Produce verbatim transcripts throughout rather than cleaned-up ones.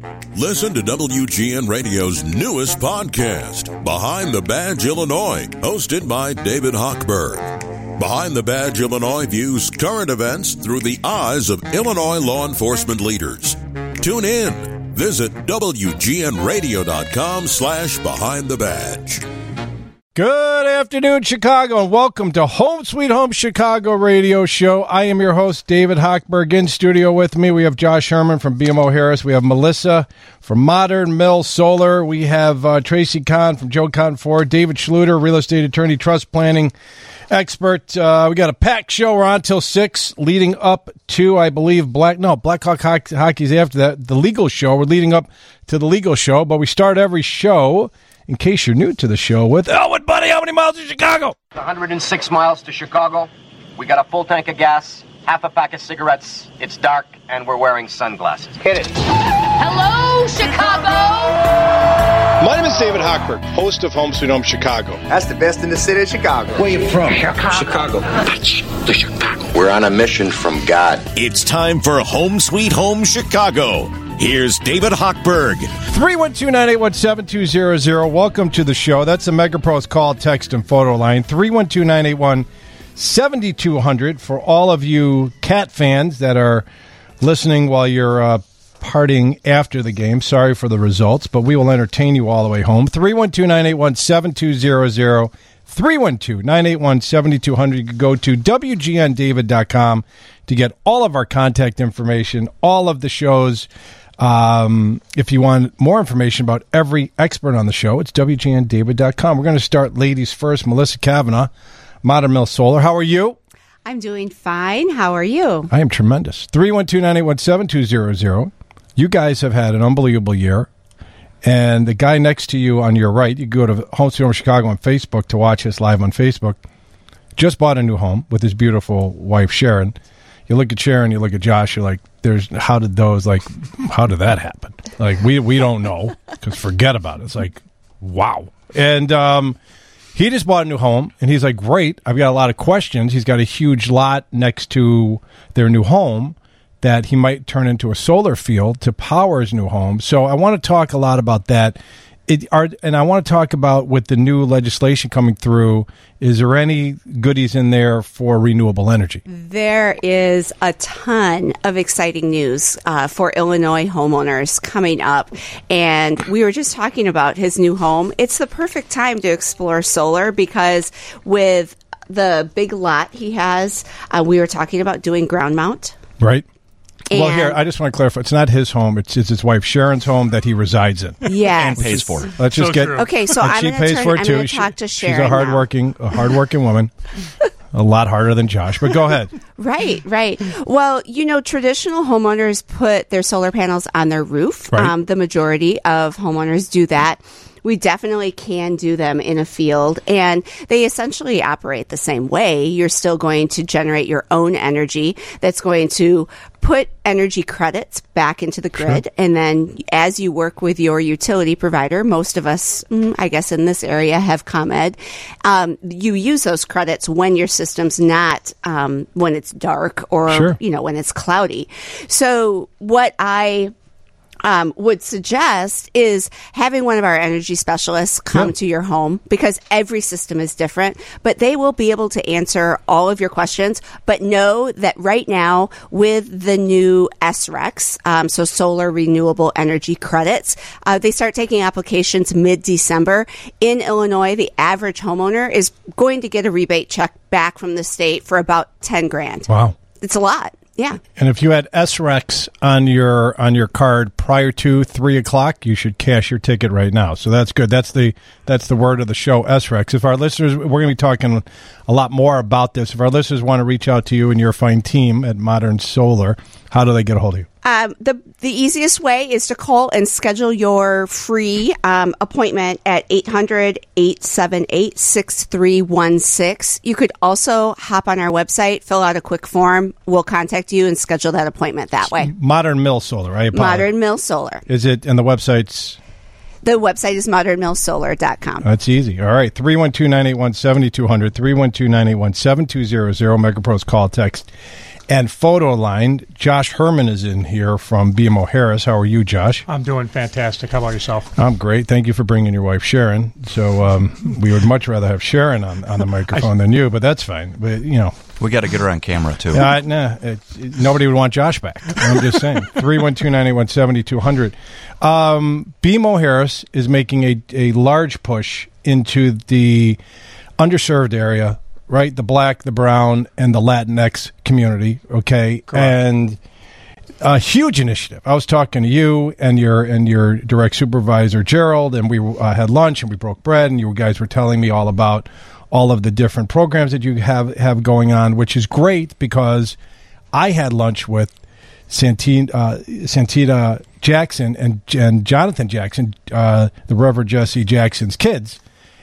Listen to W G N Radio's newest podcast, Behind the Badge Illinois, hosted by David Hochberg. Behind the Badge Illinois views current events through the eyes of Illinois law enforcement leaders. Tune in. Visit W G N radio dot com slash behind the badge. Good afternoon, Chicago, and welcome to Home Sweet Home Chicago radio show. I am your host, David Hochberg. In studio with me, we have Josh Herman from B M O Harris. We have Melissa from Modern Mill Solar. We have uh, Tracy Kahn from Joe Kahn Ford. David Schluter, real estate attorney, trust planning expert. Uh, we got a packed show. We're on till six, leading up to, I believe, Black no Blackhawk Hockey's after that. The legal show. We're leading up to the legal show, but we start every show, in case you're new to the show, with Elwood Buddy. How many miles to Chicago? one hundred six miles to Chicago. We got a full tank of gas, half a pack of cigarettes. It's dark, and we're wearing sunglasses. Hit it. Hello, Chicago! My name is David Hochberg, host of Home Sweet Home Chicago. That's the best in the city of Chicago. Where you from? Chicago. Chicago. Chicago. We're on a mission from God. It's time for Home Sweet Home Chicago. Here's David Hochberg. three one two, nine eight one, seven two zero zero. Welcome to the show. That's the MegaPros call, text, and photo line. three one two, nine eight one, seven two zero zero for all of you Cat fans that are listening while you're uh, partying after the game. Sorry for the results, but we will entertain you all the way home. three one two, nine eight one, seven two zero zero. three one two, nine eight one, seven two zero zero. You can go to W G N David dot com to get all of our contact information, all of the shows. Um, if you want more information about every expert on the show, it's W G N David dot com. We're going to start ladies first. Melissa Kavanaugh, Modern Mill Solar. How are you? I'm doing fine. How are you? I am tremendous. three one two, nine eight one, seven two zero zero. You guys have had an unbelievable year. And the guy next to you on your right, you go to Home Sweet Home Chicago on Facebook to watch us live on Facebook, just bought a new home with his beautiful wife, Sharon. You look at Sharon, you look at Josh, you're like, "There's how did those, like, how did that happen? Like, we we don't know, because forget about it." It's like, wow. And um, he just bought a new home, and he's like, great, I've got a lot of questions. He's got a huge lot next to their new home that he might turn into a solar field to power his new home. So I want to talk a lot about that. It, are, and I want to talk about, with the new legislation coming through, is there any goodies in there for renewable energy? There is a ton of exciting news uh, for Illinois homeowners coming up. And we were just talking about his new home. It's the perfect time to explore solar, because with the big lot he has, uh, we were talking about doing ground mount. Right. And well, here, I just want to clarify. It's not his home. It's, it's his wife Sharon's home that he resides in. Yes. And pays for. Let's just so get. True. Okay, so and I'm she going pays for it too. to talk to Sharon. She's a hardworking, a hardworking woman. A lot harder than Josh, but go ahead. Right, right. Well, you know, traditional homeowners put their solar panels on their roof. Right. Um, the majority of homeowners do that. We definitely can do them in a field, and they essentially operate the same way. You're still going to generate your own energy that's going to put energy credits back into the grid. Sure. And then as you work with your utility provider, most of us, I guess in this area, have ComEd, um, you use those credits when your system's not, um, when it's dark or, sure. you know, when it's cloudy. So what I... Um, would suggest is having one of our energy specialists come yeah. to your home, because every system is different, but they will be able to answer all of your questions. But know that right now with the new S R E Cs, um, so solar renewable energy credits, uh, they start taking applications mid-December. In Illinois, the average homeowner is going to get a rebate check back from the state for about ten grand. Wow. It's a lot. Yeah. And if you had S R E Cs on your on your card prior to three o'clock, you should cash your ticket right now. So that's good. That's the that's the word of the show, S R E Cs. If our listeners, we're going to be talking a lot more about this. If our listeners want to reach out to you and your fine team at Modern Solar, how do they get a hold of you? Um, the the easiest way is to call and schedule your free um, appointment at eight hundred, eight seven eight, six three one six. You could also hop on our website, fill out a quick form. We'll contact you and schedule that appointment that way. Modern Mill Solar, right? Modern Mill Solar. Is it, and the website's? The website is modern mill solar dot com. That's easy. All right. three one two, nine eight one, seven two zero zero. three one two, nine eight one, seven two zero zero. MegaPros call, text, and photo line. Josh Herman is in here from B M O Harris. How are you, Josh? I'm doing fantastic. How about yourself? I'm great. Thank you for bringing your wife, Sharon. So um, we would much rather have Sharon on, on the microphone than you, but that's fine. But, you know. We got to get her on camera, too. Uh, nah, it, it, nobody would want Josh back. I'm just saying. three one two, nine eight one, seven two zero zero. Um, B M O Harris is making a, a large push into the underserved area, right? The black, the brown, and the Latinx community, okay? Correct. And a huge initiative. I was talking to you and your and your direct supervisor, Gerald, and we uh, had lunch and we broke bread, and you guys were telling me all about all of the different programs that you have, have going on, which is great because I had lunch with Santita, uh, Santita Jackson and, and Jonathan Jackson, uh, the Reverend Jesse Jackson's kids.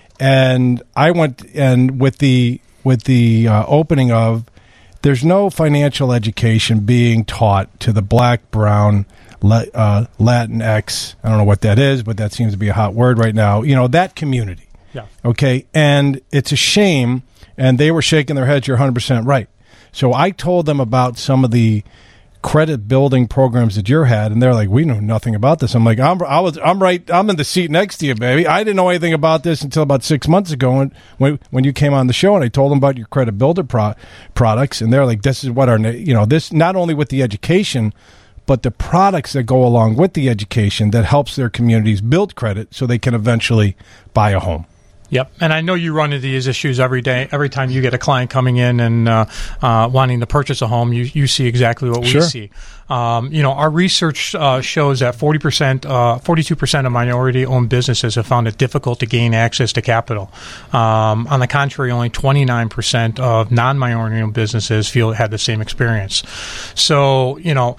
And I went and with the with the uh, opening of, there's no financial education being taught to the black, brown, uh, Latinx. I don't know what that is, but that seems to be a hot word right now. You know, that community. Yeah. Okay. And it's a shame. And they were shaking their heads. You're one hundred percent right. So I told them about some of the credit building programs that you had, and they're like, we know nothing about this. I'm like, I'm, I was, I'm right. I'm in the seat next to you, baby. I didn't know anything about this until about six months ago when, when, when you came on the show, and I told them about your credit builder pro- products, and they're like, this is what our, you know, this, not only with the education, but the products that go along with the education that helps their communities build credit so they can eventually buy a home. Yep, and I know you run into these issues every day. Every time you get a client coming in and uh, uh, wanting to purchase a home, you, you see exactly what Sure. we see. Um, you know, our research uh, shows that forty percent, uh, forty-two percent of minority-owned businesses have found it difficult to gain access to capital. Um, on the contrary, only twenty-nine percent of non-minority-owned businesses feel it had the same experience. So, you know,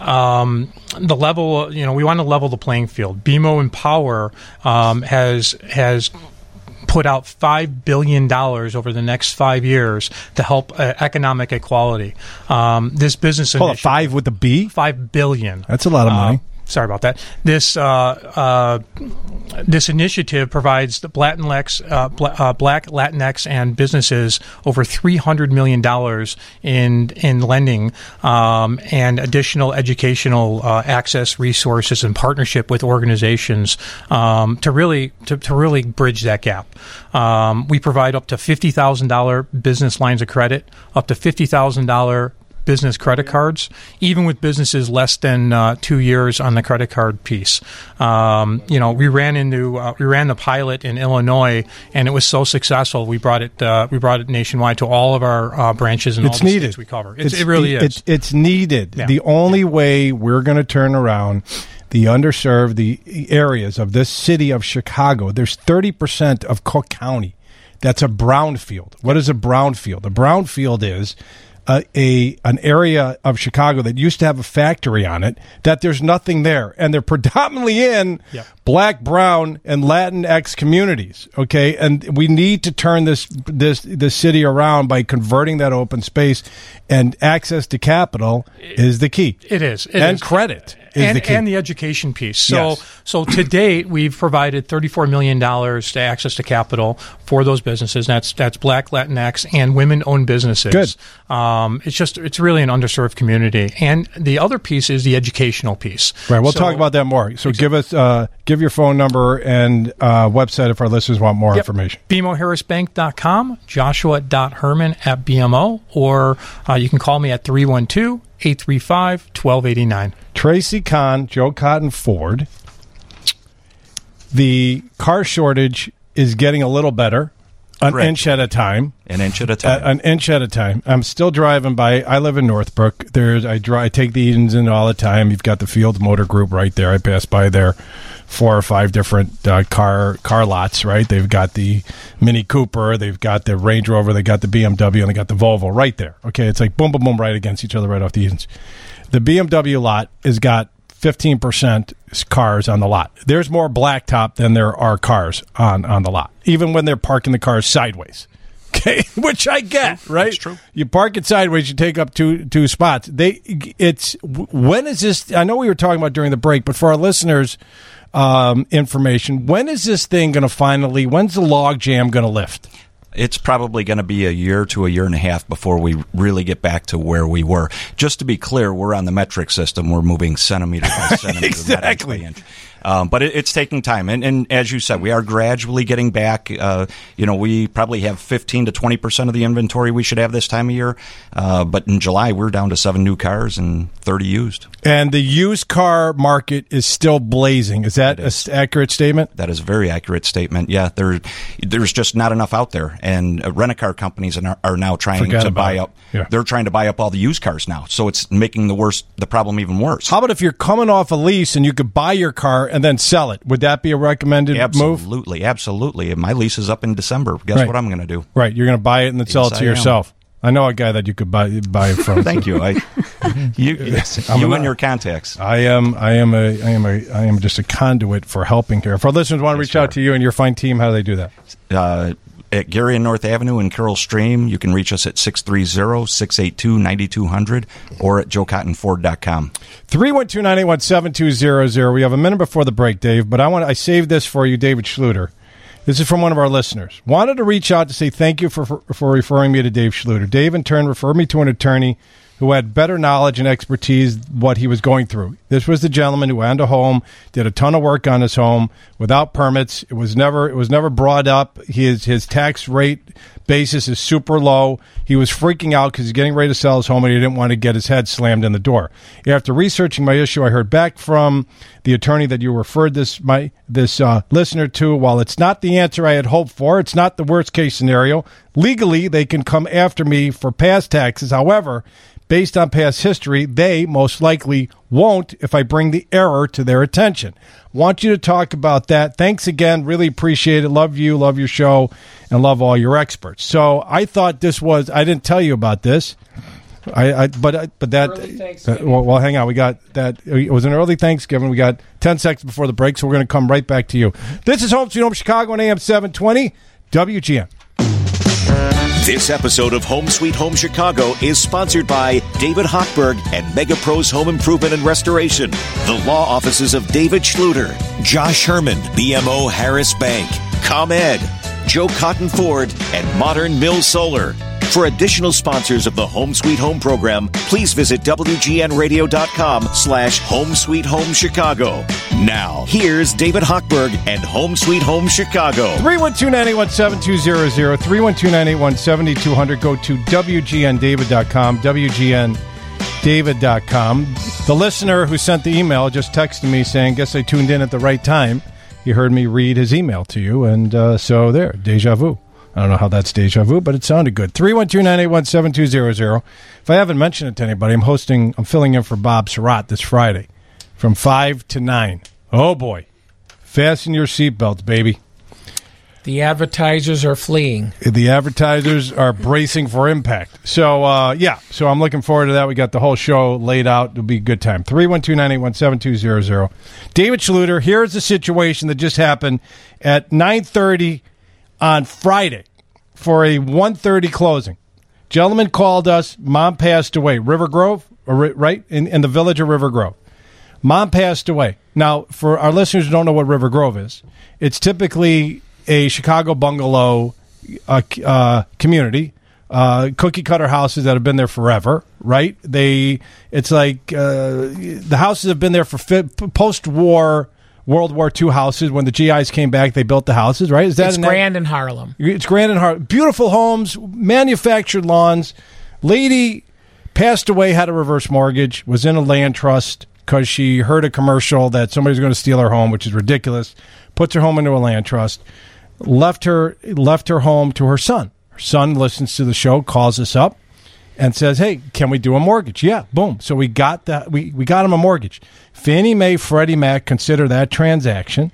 Um, the level, you know, we want to level the playing field. B M O Empower um, has has put out five billion dollars over the next five years to help uh, economic equality. Um, this business Hold on, initiative, five with a B? five billion dollars. That's a lot of money. Uh, Sorry about that. This uh, uh, this initiative provides the Latinx, uh, bla- uh, Black, Latinx, and businesses over three hundred million dollars in in lending um, and additional educational uh, access resources and partnership with organizations um, to really to, to really bridge that gap. Um, we provide up to fifty thousand dollars business lines of credit, up to fifty thousand dollars business credit cards, even with businesses less than uh, two years on the credit card piece. Um, you know, we ran into uh, we ran the pilot in Illinois, and it was so successful. We brought it uh, we brought it nationwide to all of our uh, branches and It's all the needed. states we cover. It's, it really is. It's, it's needed. Yeah. The only way we're going to turn around the underserved the areas of this city of Chicago. There's thirty percent of Cook County that's a brownfield. What is a brownfield? A brownfield is A, a an area of Chicago that used to have a factory on it that there's nothing there, and they're predominantly in Yep. Black, brown, and Latinx communities. Okay, and we need to turn this this this city around by converting that open space, and access to capital is the key. It is. It and is. credit is and, the key. and the education piece. So, Yes. so to date, we've provided thirty-four million dollars to access to capital for those businesses. That's that's Black, Latinx, and women-owned businesses. Good. Um, it's just it's really an underserved community. And the other piece is the educational piece. Right, we'll So- talk about that more. So give us uh, give your phone number and uh, website if our listeners want more Yep. information. B M O Harris Bank dot com, Joshua dot Herman at B M O, or uh, you can call me at three one two, eight three five, one two eight nine. Tracy Kahn, Joe Cotton Ford. The car shortage is getting a little better, an Correct. inch at a time. An inch at a time. Uh, an inch at a time. I'm still driving by. I live in Northbrook. There's I drive. I take the Edens in all the time. You've got the Fields Motor Group right there. I pass by there, four or five different uh, car car lots. Right. They've got the Mini Cooper. They've got the Range Rover. They got the B M W, and they got the Volvo right there. Okay. It's like boom, boom, boom, right against each other, right off the Edens. The B M W lot has got fifteen percent cars on the lot. There's more blacktop than there are cars on, on the lot, even when they're parking the cars sideways. Okay, which I get, right? That's true. You park it sideways, you take up two two spots. They, it's when is this? I know we were talking about during the break, but for our listeners' um, information, when is this thing going to finally? When's the log jam going to lift? It's probably going to be a year to a year and a half before we really get back to where we were. Just to be clear, we're on the metric system. We're moving centimeter by centimeter, exactly. not inch by inch. Um, but it, it's taking time. And, and as you said, we are gradually getting back. Uh, you know, we probably have fifteen to twenty percent of the inventory we should have this time of year. Uh, but in July, we're down to seven new cars and thirty used. And the used car market is still blazing. Is that an accurate statement? That is a very accurate statement. Yeah, there, there's just not enough out there. And uh, rent-a-car companies are, are now trying Forget to about buy it. up. Yeah. They're trying to buy up all the used cars now. So it's making the worst, the problem even worse. How about if you're coming off a lease and you could buy your car and then sell it? Would that be a recommended absolutely, move? Absolutely, absolutely. My lease is up in December. Guess right. what I'm going to do? Right, you're going to buy it and then sell yes, it to I yourself. Am. I know a guy that you could buy buy it from. Thank so. you. I, you, yes, you and your contacts. I am. I am a. I am a. I am just a conduit for helping here. If our listeners want to yes, reach sir. out to you and your fine team, how do they do that? Uh, at Gary and North Avenue in Carroll Stream, you can reach us at six three zero, six eight two, nine two zero zero or at joe cotton ford dot com. three one two, nine eight one, seven two zero zero. We have a minute before the break, Dave, but I want I saved this for you, David Schluter. This is from one of our listeners. Wanted to reach out to say thank you for, for, for referring me to Dave Schluter. Dave, in turn, referred me to an attorney who had better knowledge and expertise what he was going through. This was the gentleman who owned a home, did a ton of work on his home without permits. It was never it was never brought up. His his tax rate basis is super low. He was freaking out because he's getting ready to sell his home and he didn't want to get his head slammed in the door. After researching my issue, I heard back from the attorney that you referred this my this uh, listener to. While it's not the answer I had hoped for, it's not the worst case scenario. Legally, they can come after me for past taxes. However, based on past history, they most likely won't if I bring the error to their attention. Want you to talk about that. Thanks again. Really appreciate it. Love you, love your show, and love all your experts. So I thought this was, I didn't tell you about this. I, I but but that, that well, well, hang on. We got that. It was an early Thanksgiving. We got ten seconds before the break, so we're going to come right back to you. This is Home Sweet Home Chicago on A M seven twenty W G N. This episode of Home Sweet Home Chicago is sponsored by David Hochberg and Mega Pros Home Improvement and Restoration, the law offices of David Schluter, Josh Herman, B M O Harris Bank, ComEd, Joe Cotton Ford, and Modern Mill Solar. For additional sponsors of the Home Sweet Home program, please visit W G N radio dot com slash Home Sweet Home Chicago. Now, here's David Hochberg and Home Sweet Home Chicago. three one two, nine eight one, seven two zero zero, three one two, nine eight one, seven two zero zero. Go to W G N David dot com, W G N David dot com. The listener who sent the email just texted me saying, guess I tuned in at the right time. He heard me read his email to you, and uh, so there, deja vu. I don't know how that's deja vu, but it sounded good. three one two, nine eight one, seven two zero zero. If I haven't mentioned it to anybody, I'm hosting, I'm filling in for Bob Surratt this Friday from five to nine. Oh, boy. Fasten your seatbelts, baby. The advertisers are fleeing. The advertisers are bracing for impact. So, uh, yeah, so I'm looking forward to that. We got the whole show laid out. It'll be a good time. three one two, nine eight one, seven two zero zero. David Schluter, here's the situation that just happened at nine thirty on Friday for a one thirty closing. Gentleman called us. Mom passed away. River Grove, right? In, in the village of River Grove. Mom passed away. Now, for our listeners who don't know what River Grove is, it's typically a Chicago bungalow uh, uh, community, uh, cookie cutter houses that have been there forever, right? They, it's like uh, the houses have been there for fi- post-war World War Two houses. When the G Is came back, they built the houses, right? Is that it's grand in Harlem? It's grand in Harlem. Beautiful homes, manufactured lawns. Lady passed away, had a reverse mortgage, was in a land trust because she heard a commercial that somebody's going to steal her home, which is ridiculous. Puts her home into a land trust. Left her, left her home to her son. Her son listens to the show, calls us up, and says, "Hey, can we do a mortgage?" Yeah, boom. So we got that. We we got him a mortgage. Fannie Mae, Freddie Mac consider that transaction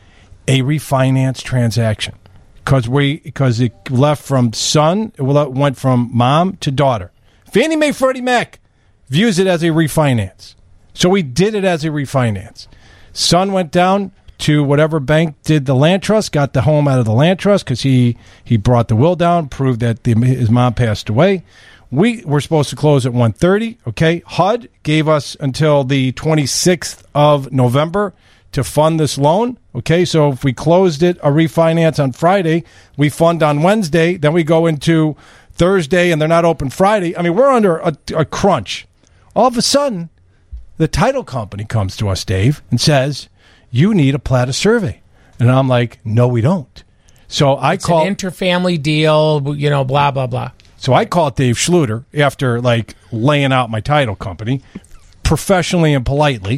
a refinance transaction because we because it left from son, it went from mom to daughter. Fannie Mae, Freddie Mac views it as a refinance, so we did it as a refinance. Son went down to whatever bank did the land trust, got the home out of the land trust because he he brought the will down, proved that the, his mom passed away. We were supposed to close at one thirty, okay? H U D gave us until the twenty-sixth of November to fund this loan. Okay, so if we closed it, a refinance on Friday, we fund on Wednesday, then we go into Thursday and they're not open Friday. I mean, we're under a, a crunch. All of a sudden, the title company comes to us, Dave, and says, you need a Plata survey. And I'm like, no, we don't. So I it's call an interfamily deal, you know, blah, blah, blah. So I called Dave Schluter after, like, laying out my title company professionally and politely.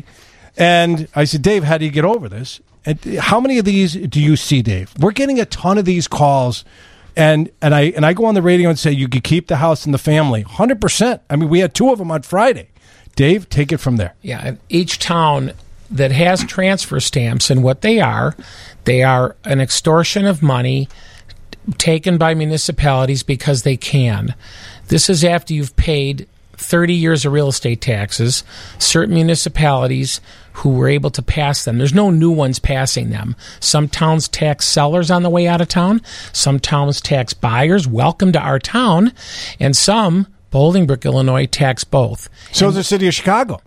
And I said, Dave, how do you get over this? And how many of these do you see, Dave? We're getting a ton of these calls. And and I and I go on the radio and say, you could keep the house and the family. one hundred percent. I mean, we had two of them on Friday. Dave, take it from there. Yeah, and each town that has transfer stamps, and what they are, they are an extortion of money taken by municipalities because they can. This is after you've paid thirty years of real estate taxes. Certain municipalities who were able to pass them, there's no new ones passing them. Some towns tax sellers on the way out of town. Some towns tax buyers. Welcome to our town. And some, Bolingbrook, Illinois, tax both. So is the city of Chicago.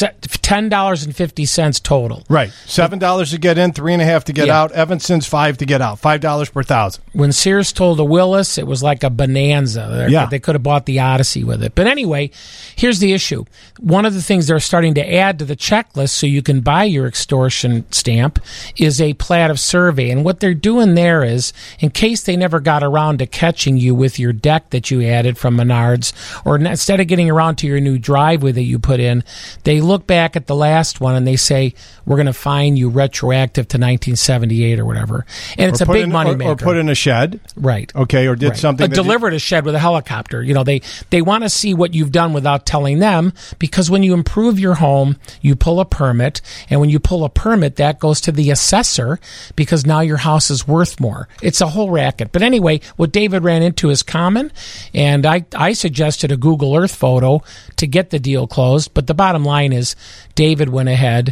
ten dollars and fifty cents total. Right. seven dollars to get in, three and a half to get Yeah. out. Evanston's five to get out. five dollars per thousand. When Sears told a Willis, it was like a bonanza. Yeah. They could have bought the Odyssey with it. But anyway, here's the issue. One of the things they're starting to add to the checklist so you can buy your extortion stamp is a plat of survey. And what they're doing there is, in case they never got around to catching you with your deck that you added from Menards, or instead of getting around to your new driveway that you put in, they look back at the last one and they say, we're going to fine you retroactive to nineteen seventy-eight or whatever. And it's Or a put big in- money or- maker. Or put in a shed. Right. Okay, or did Right. something Uh, that you- delivered a shed with a helicopter. You know, they they want to see what you've done without telling them, because when you improve your home, you pull a permit, and when you pull a permit, that goes to the assessor because now your house is worth more. It's a whole racket. But anyway, what David ran into is common, and I I suggested a Google Earth photo to get the deal closed. But the bottom line is, David went ahead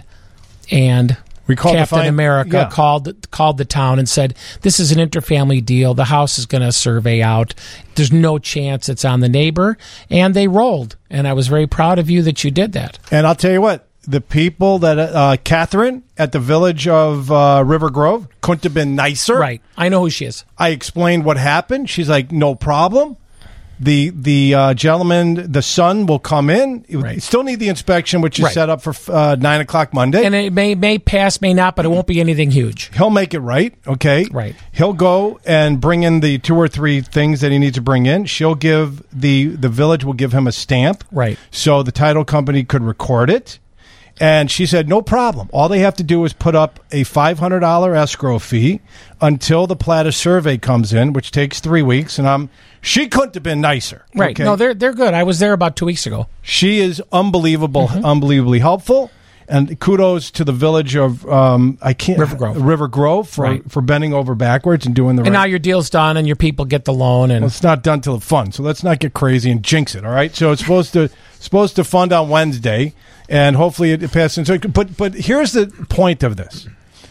and We called to Captain find- America yeah. called called the town and said, this is an interfamily deal. The house is going to survey out. There's no chance it's on the neighbor. And they rolled. And I was very proud of you that you did that. And I'll tell you what, the people that, uh, Catherine at the village of uh, River Grove couldn't have been nicer. Right. I know who she is. I explained what happened. She's like, no problem. The the uh, gentleman, the son, will come in. You still need the inspection, which is Right. set up for uh, nine o'clock Monday. And it may may pass, may not, but it won't be anything huge. He'll make it right, okay? Right. He'll go and bring in the two or three things that he needs to bring in. She'll give the the village will give him a stamp, Right. so the title company could record it. And she said, no problem. All they have to do is put up a five hundred dollars escrow fee until the Plata survey comes in, which takes three weeks. And I'm she couldn't have been nicer. Right. okay? No, they're they're good. I was there about two weeks ago. She is unbelievable, Mm-hmm. unbelievably helpful. And kudos to the village of um, I can't River Grove. River Grove for, Right. for bending over backwards and doing the And right. now your deal's done and your people get the loan. And Well, it's not done till the fund, so let's not get crazy and jinx it. All right, so it's supposed to supposed to fund on Wednesday, and hopefully it, it passes. So, but but here's the point of this: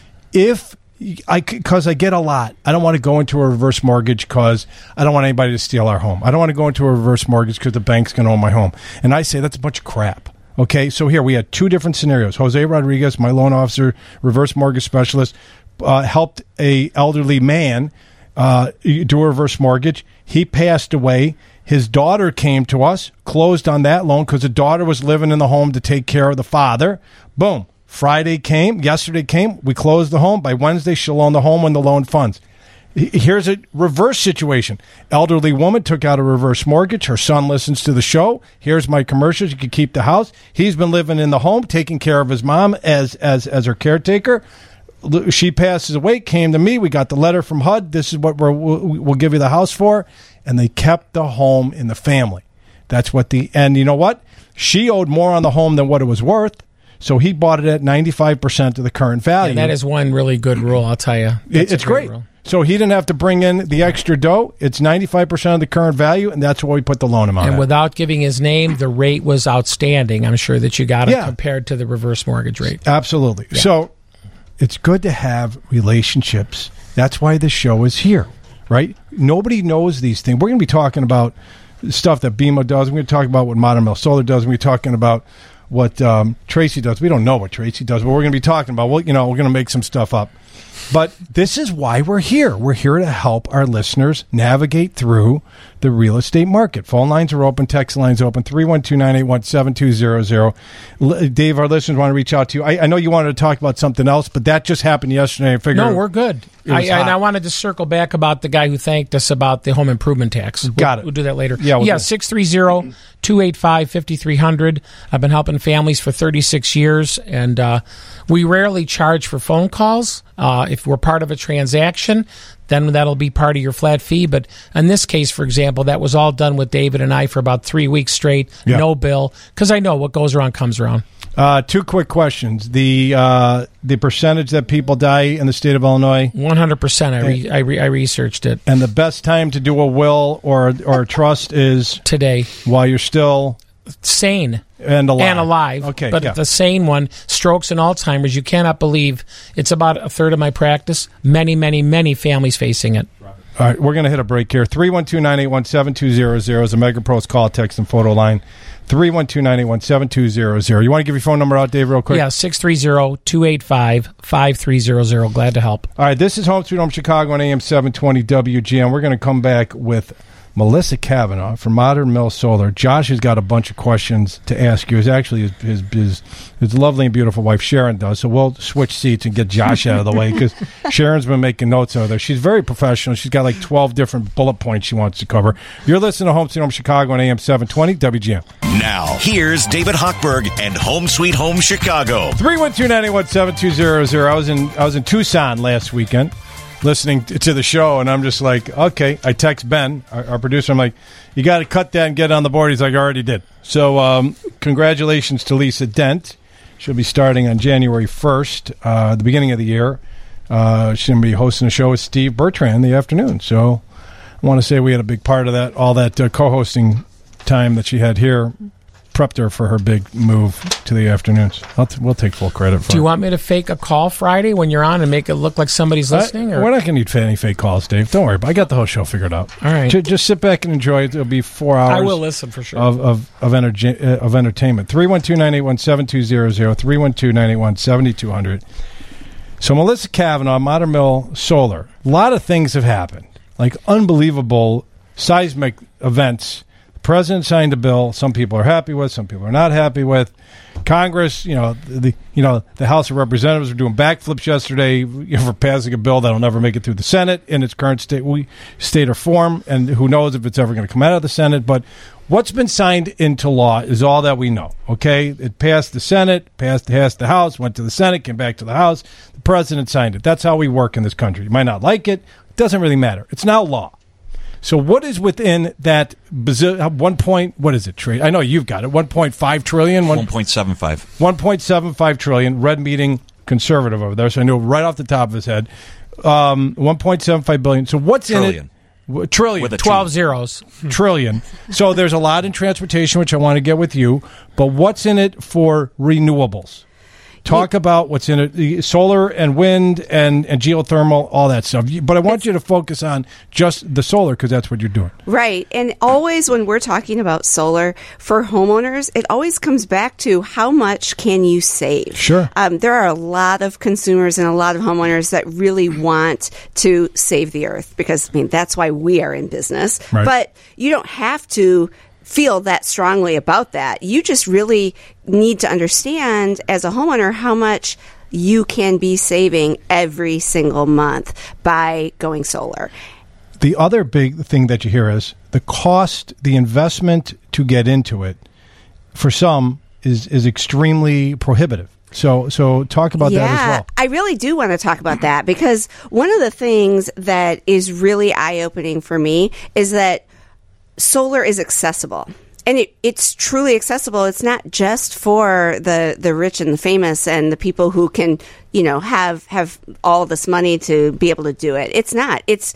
if I because I get a lot, I don't want to go into a reverse mortgage because I don't want anybody to steal our home. I don't want to go into a reverse mortgage because the bank's going to own my home. And I say that's a bunch of crap. Okay, so here we had two different scenarios. Jose Rodriguez, my loan officer, reverse mortgage specialist, uh, helped a elderly man uh, do a reverse mortgage. He passed away. His daughter came to us, closed on that loan because the daughter was living in the home to take care of the father. Boom. Friday came. Yesterday came. We closed the home. By Wednesday, she'll own the home when the loan funds. Here's a reverse situation. Elderly woman took out a reverse mortgage. Her son listens to the show. Here's my commercials. You can keep the house. He's been living in the home, taking care of his mom as as as her caretaker. She passes away, came to me. We got the letter from H U D. This is what we're, we'll, we'll give you the house for. And they kept the home in the family. That's what the, and you know what? She owed more on the home than what it was worth. So he bought it at ninety-five percent of the current value. And that is one really good rule, I'll tell you. It, it's great. Rule. So he didn't have to bring in the extra dough. It's ninety-five percent of the current value, and that's what we put the loan amount And at. without giving his name, the rate was outstanding. I'm sure that you got it Yeah. compared to the reverse mortgage rate. Absolutely. Yeah. So it's good to have relationships. That's why this show is here, right? Nobody knows these things. We're going to be talking about stuff that B M O does. We're going to talk about what Modern Mill Solar does. We're talking about what um, Tracy does. We don't know what Tracy does, but we're going to be talking about. Well, you know, we're going to make some stuff up. But this is why we're here. We're here to help our listeners navigate through the real estate market. Phone lines are open. Text lines open. three one two, nine eight one, seven two zero zero. Dave, our listeners want to reach out to you. I, I know you wanted to talk about something else, but that just happened yesterday. I figured no, we're good. I, and I wanted to circle back about the guy who thanked us about the home improvement tax. Got we'll, it. We'll do that later. Yeah, we'll yeah six three zero, two eight five, five three zero zero. I've been helping families for thirty-six years, and uh, we rarely charge for phone calls. Uh, if we're part of a transaction, then that'll be part of your flat fee. But in this case, for example, that was all done with David and I for about three weeks straight, yeah. no bill, because I know what goes around comes around. Uh, two quick questions. The uh, the percentage that people die in the state of Illinois? one hundred percent. I, re- I, re- I researched it. And the best time to do a will or or a trust is? Today. While you're still? Sane. And alive. And alive. Okay, but yeah. the sane one, strokes and Alzheimer's, you cannot believe it's about a third of my practice. Many, many, many families facing it. All right, we're going to hit a break here. three one two, nine eight one, seven two zero zero is a MegaPros call, text, and photo line. three one two, nine eight one, seven two zero zero. You want to give your phone number out, Dave, real quick? Yeah, six three zero, two eight five, five three zero zero. Glad to help. All right, this is Home Sweet Home Chicago on A M seven twenty W G M. We're going to come back with Melissa Kavanaugh from Modern Mill Solar. Josh has got a bunch of questions to ask you. It's actually his, his, his, his lovely and beautiful wife, Sharon, does. So we'll switch seats and get Josh out of the way because Sharon's been making notes over there. She's very professional. She's got like twelve different bullet points she wants to cover. You're listening to Home Sweet Home Chicago on A M seven twenty W G M. Now, here's David Hochberg and Home Sweet Home Chicago. three one two, nine eight one, seven two zero zero. I was in I was in Tucson last weekend listening to the show, and I'm just like, okay. I text Ben, our, our producer. I'm like, you got to cut that and get it on the board. He's like, I already did. So um, congratulations to Lisa Dent. She'll be starting on January first, uh, the beginning of the year. Uh, she's going to be hosting a show with Steve Bertrand in the afternoon. So I want to say we had a big part of that, all that uh, co-hosting time that she had here. Prepped her for her big move to the afternoons. I'll t- we'll take full credit for it. Do you want me to fake a call Friday when you're on and make it look like somebody's listening? Uh, or? We're not going to need any fake calls, Dave. Don't worry. I got the whole show figured out. All right. Just, just sit back and enjoy it. It'll be four hours. I will listen for sure. Of of of, energy, uh, of entertainment. three one two, nine eight one, seven two zero zero. three one two, nine eight one, seven two zero zero. So Melissa Kavanaugh, Modern Mill Solar. A lot of things have happened. Like unbelievable seismic events. President signed a bill. Some people are happy with. Some people are not happy with. Congress, you know, the you know the House of Representatives were doing backflips yesterday you know, for passing a bill that'll never make it through the Senate in its current state we, state or form, and who knows if it's ever going to come out of the Senate. But what's been signed into law is all that we know. Okay, it passed the Senate, passed, passed the House, went to the Senate, came back to the House. The president signed it. That's how we work in this country. You might not like it. It doesn't really matter. It's now law. So what is within that one point? What is it? Trade? I know you've got it. One point five trillion. One point seven five. One point seven five trillion. Red meeting conservative over there. So I know right off the top of his head. Um, one point seven five billion. So what's trillion. in it? Trillion. With a twelve two. zeros. Trillion. So there's a lot in transportation, which I want to get with you. But what's in it for renewables? Talk about what's in it, the solar and wind and, and geothermal, all that stuff. But I want you to focus on just the solar because that's what you're doing. Right. And always when we're talking about solar for homeowners, it always comes back to how much can you save? Sure. Um, there are a lot of consumers and a lot of homeowners that really want to save the earth because, I mean, that's why we are in business. Right. But you don't have to feel that strongly about that. You just really need to understand as a homeowner how much you can be saving every single month by going solar. The other big thing that you hear is the cost, the investment to get into it, for some, is, is extremely prohibitive. So so talk about yeah, that as well. I really do want to talk about that because one of the things that is really eye-opening for me is that solar is accessible. And it, it's truly accessible. It's not just for the, the rich and the famous and the people who can, you know, have have all this money to be able to do it. It's not. It's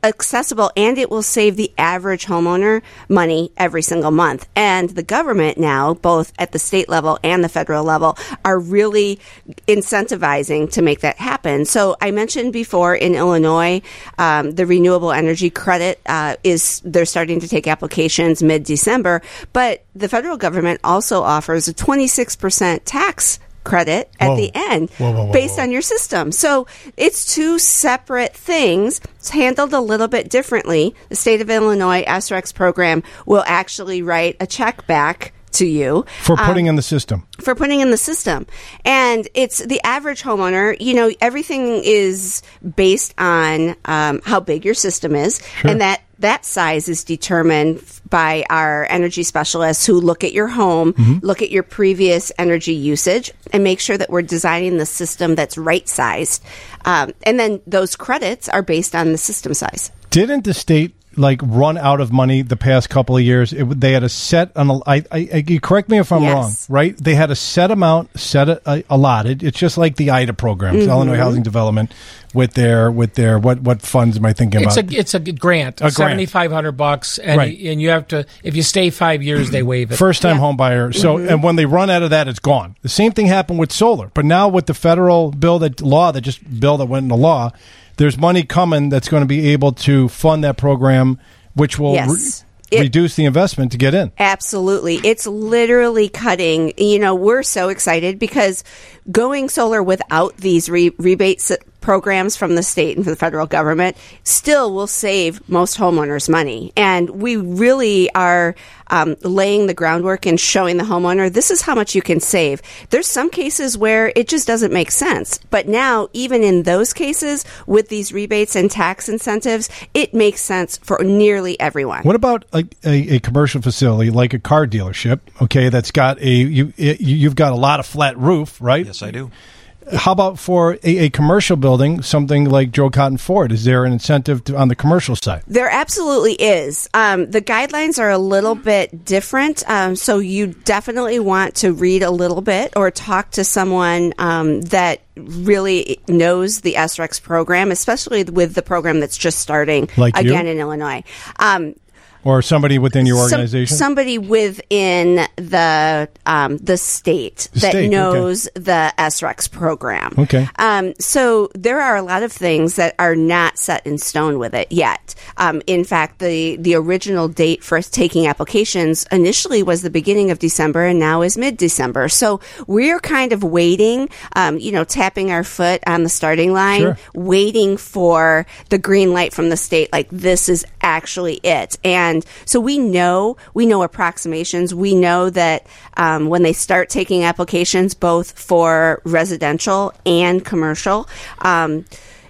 accessible, and it will save the average homeowner money every single month. And the government now, both at the state level and the federal level, are really incentivizing to make that happen. So I mentioned before in Illinois, um, the renewable energy credit uh, is, they're starting to take applications mid-December, but the federal government also offers a twenty-six percent tax credit at whoa. the end whoa, whoa, whoa, based whoa. on your system. So it's two separate things. It's handled a little bit differently. The state of Illinois S R E X program will actually write a check back to you for putting um, in the system. For putting in the system. And it's the average homeowner, you know, everything is based on um, how big your system is. Sure. And that, that size is determined by our energy specialists who look at your home, mm-hmm. look at your previous energy usage, and make sure that we're designing the system that's right-sized. Um, and then those credits are based on the system size. Didn't the state like run out of money the past couple of years? It, they had a set on a, I, I, I, you correct me if I'm yes. wrong, right? They had a set amount set a, a, allotted. It's just like the I D A programs, mm-hmm. Illinois Housing Development, with their with their what what funds am I thinking it's about? A, it's a grant, a seventy five hundred bucks, and right. you, and you have to if you stay five years they waive it. First time yeah. home buyer. So mm-hmm. and when they run out of that, it's gone. The same thing happened with solar, but now with the federal bill that law that just bill that went into law, there's money coming that's going to be able to fund that program, which will yes. re- it, reduce the investment to get in. Absolutely. It's literally cutting. You know, we're so excited because going solar without these re- rebates programs from the state and from the federal government still will save most homeowners money. And we really are um, laying the groundwork and showing the homeowner this is how much you can save. There's some cases where it just doesn't make sense. But now, even in those cases, with these rebates and tax incentives, it makes sense for nearly everyone. What about a, a, a commercial facility like a car dealership, okay, that's got a, you, it, you've got a lot of flat roof, right? Yes, I do. How about for a, a commercial building, something like Joe Cotton Ford? Is there an incentive to, on the commercial side? There absolutely is. Um, the guidelines are a little bit different, um, so you definitely want to read a little bit or talk to someone um, that really knows the S R E X program, especially with the program that's just starting like again you? in Illinois. Um, Or somebody within your organization? Some, somebody within the um, the state the that state, knows okay. the S R E X program. Okay. Um, so there are a lot of things that are not set in stone with it yet. Um, in fact, the, the original date for taking applications initially was the beginning of December and now is mid-December. So we're kind of waiting, um, you know, tapping our foot on the starting line, sure. waiting for the green light from the state, like this is actually it. And And so we know, we know approximations. We know that um, when they start taking applications, both for residential and commercial, um,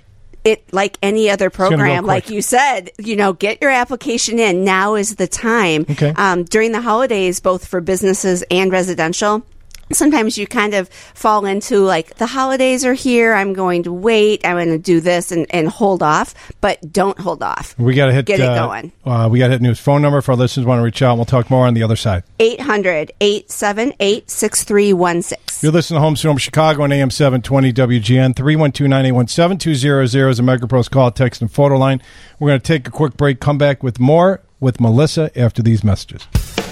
it, like any other program, like you said, you know, get your application in. Now is the time. Okay. Um, during the holidays, both for businesses and residential, sometimes you kind of fall into like the holidays are here. I'm going to wait. I'm going to do this and, and hold off, but don't hold off. We got to hit get uh, it going. Uh, we got to hit news phone number for our listeners. Want to reach out? And we'll talk more on the other side. eight hundred, eight seven eight, six three one six. You're listening to Home Sweet Home Chicago on A M seven twenty W G N. three one two, nine eight one, seven two zero zero is a MegaPros call, text, and photo line. We're going to take a quick break. Come back with more with Melissa after these messages.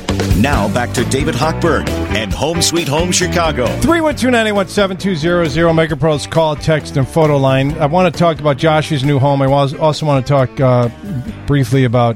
Now back to David Hochberg and Home Sweet Home Chicago. three one two, nine eight one, seven two zero zero, MegaPros call, text, and photo line. I want to talk about Josh's new home. I also want to talk uh, briefly about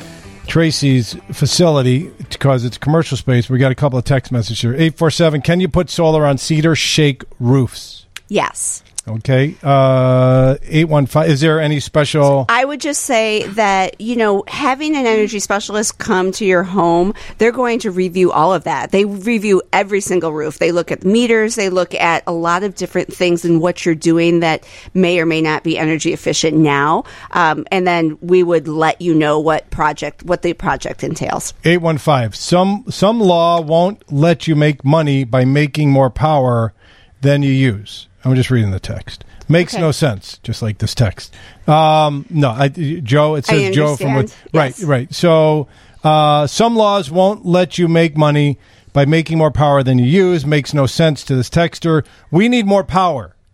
Tracy's facility because it's commercial space. We got a couple of text messages here. eight four seven, can you put solar on cedar shake roofs? Yes. Okay. Uh, eight one five, is there any special? I would just say that, you know, having an energy specialist come to your home, they're going to review all of that. They review every single roof. They look at meters. They look at a lot of different things and what you're doing that may or may not be energy efficient now. Um, and then we would let you know what project, what the project entails. eight one five, some, some law won't let you make money by making more power than you use. I'm just reading the text. Makes okay. no sense, just like this text. Um, no, I, Joe, it says Joe from... Yes. Right, right. So uh, some laws won't let you make money by making more power than you use. Makes no sense to this texter. We need more power.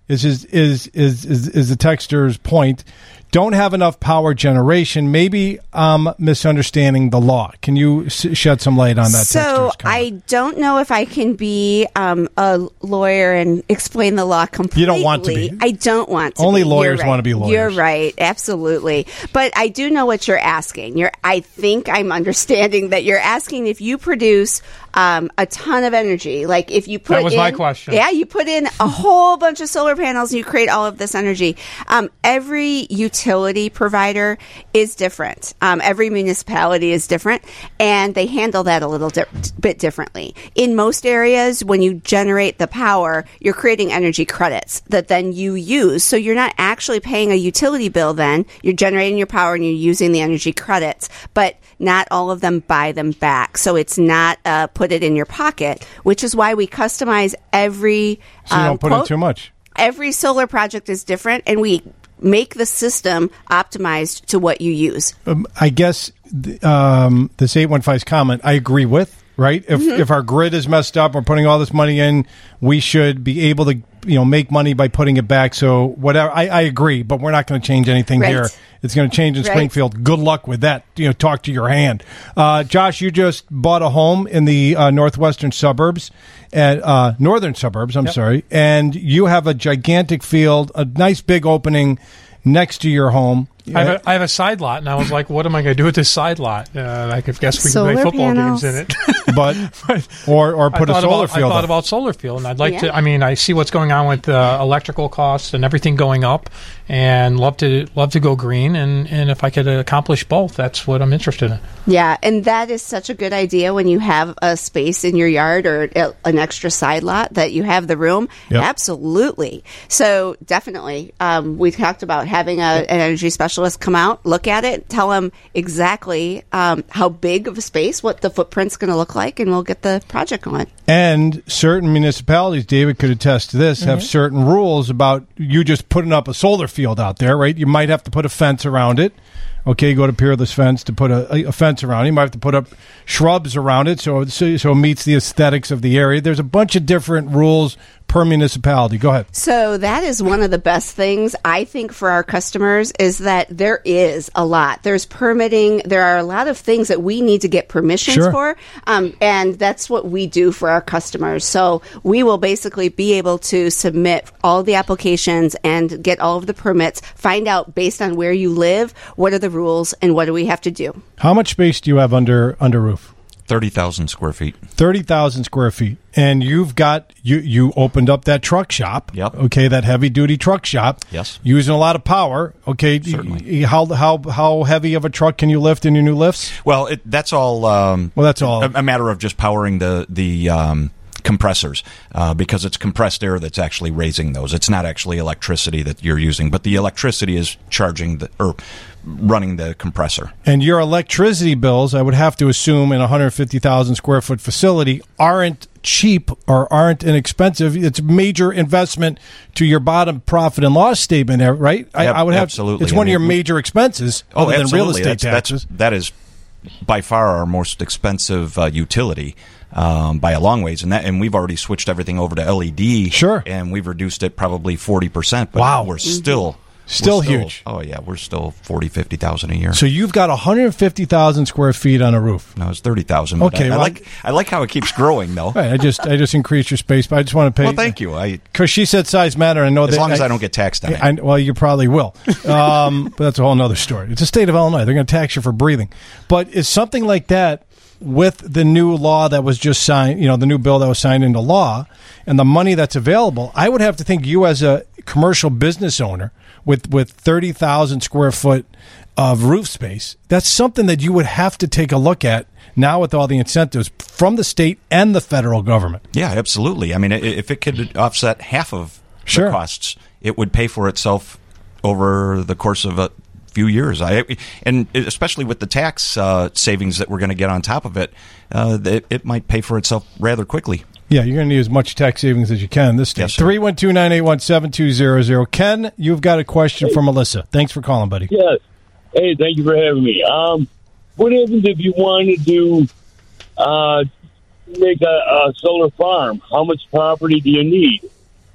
is is is is is, is the texter's point. Don't have enough power generation. Maybe I'm misunderstanding the law. Can you s- shed some light on that? So I don't know if I can be um, a lawyer and explain the law completely. You don't want to be. I don't want to Only be. lawyers You're want to be right. lawyers. You're right. Absolutely. But I do know what you're asking. You're. I think I'm understanding that you're asking if you produce um, a ton of energy. Like if you put That was in, my question. Yeah, you put in a whole bunch of solar panels and you create all of this energy. Um, every utility provider is different. Um, every municipality is different, and they handle that a little di- bit differently. In most areas, when you generate the power, you're creating energy credits that then you use. So you're not actually paying a utility bill then. You're generating your power and you're using the energy credits, but not all of them buy them back. So it's not uh, put it in your pocket, which is why we customize every So you um, don't put quote, in too much. Every solar project is different, and we make the system optimized to what you use. Um, I guess th- um, this eight one five's comment, I agree with, right? If Mm-hmm. if our grid is messed up, we're putting all this money in, we should be able to, you know, make money by putting it back. So whatever, I, I agree, but we're not going to change anything Right. here. It's going to change in Right. Springfield. Good luck with that. You know, talk to your hand. Uh, Josh, you just bought a home in the uh, northwestern suburbs, and uh, northern suburbs. I'm Yep. sorry, and you have a gigantic field, a nice big opening next to your home. I have, a, I have a side lot, and I was like, what am I going to do with this side lot? Uh, I could guess we Solar can play football panels. games in it. but or or put I a thought solar about, field I thought up. about solar field, and I'd like Yeah. to. I mean, I see what's going on with uh, electrical costs and everything going up, and love to love to go green. And, and if I could accomplish both, that's what I'm interested in. Yeah, and that is such a good idea when you have a space in your yard or a- an extra side lot that you have the room. Yep. Absolutely. So definitely, um, we talked about having a, an energy specialist come out, look at it, tell them exactly um, how big of a space, what the footprint's going to look like, and we'll get the project going. And certain municipalities, David could attest to this, have certain rules about you just putting up a solar field out there, right? You might have to put a fence around it. Okay, go to Peerless Fence to put a, a fence around it. You might have to put up shrubs around it so, so so it meets the aesthetics of the area. There's a bunch of different rules per municipality. Go ahead. So that is one of the best things, I think, for our customers is that there is a lot. There's permitting. There are a lot of things that we need to get permissions Sure. for, um, and that's what we do for our customers. So we will basically be able to submit all the applications and get all of the permits, find out based on where you live, what are the rules, and what do we have to do. How much space do you have under under roof? thirty thousand square feet. thirty thousand square feet. And you've got, you, you opened up that truck shop. Yep. Okay, that heavy duty truck shop. Yes. Using a lot of power. Okay. Certainly. y- How, how, how heavy of a truck can you lift in your new lifts? Well, it, that's all. Um, Well, that's all. A, a matter of just powering the the um, compressors uh, because it's compressed air that's actually raising those. It's not actually electricity that you're using, but the electricity is charging the or running the compressor. And your electricity bills, I would have to assume, in a one hundred fifty thousand square foot facility aren't cheap or aren't inexpensive. It's a major investment to your bottom profit and loss statement, right? I, Yep, I would have absolutely. It's one I of your mean, major expenses Oh, other than real absolutely. estate that's, taxes. That's, that is by far our most expensive uh, utility. Um, by a long ways, and that, and we've already switched everything over to L E D. Sure, and we've reduced it probably forty percent. But wow, we're still Still we're huge. Oh yeah, we're still forty, fifty thousand a year. So you've got one hundred fifty thousand square feet on a roof. No, it's thirty thousand. Okay, I, well, I like I like how it keeps growing though. Right, I just I just increased your space, but I just want to pay. Well, thank you. I because she said size matter. I know as that, long as I don't get taxed on it. I, well, you probably will. Um, but that's a whole other story. It's the state of Illinois. They're going to tax you for breathing. But is something like that with the new law that was just signed, you know, the new bill that was signed into law and the money that's available, I would have to think you as a commercial business owner with, with thirty thousand square foot of roof space, that's something that you would have to take a look at now with all the incentives from the state and the federal government. Yeah, absolutely. I mean, i- if it could offset half of Sure. the costs, it would pay for itself over the course of a few years. I and especially with the tax uh, savings that we're going to get on top of it, uh, it, it might pay for itself rather quickly. Yeah, you're going to need as much tax savings as you can in this state. Yes, sir. three one two, nine eight one, seven two zero zero. Ken, you've got a question for Melissa. Thanks for calling, buddy. Yes. Hey, thank you for having me. Um, what happens if you want to do uh, make a, a solar farm? How much property do you need?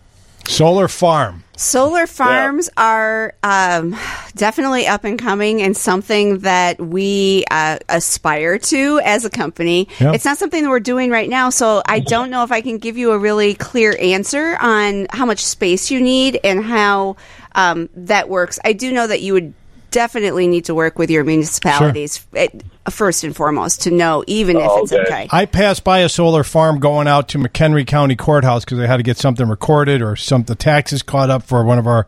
Solar farm. Solar farms yeah. are um, definitely up and coming and something that we uh, aspire to as a company. Yep. It's not something that we're doing right now, so I don't know if I can give you a really clear answer on how much space you need and how um, that works. I do know that you would definitely need to work with your municipalities sure. at, first and foremost to know even if oh, it's okay. I passed by a solar farm going out to McHenry County Courthouse because I had to get something recorded or some the taxes caught up for one of our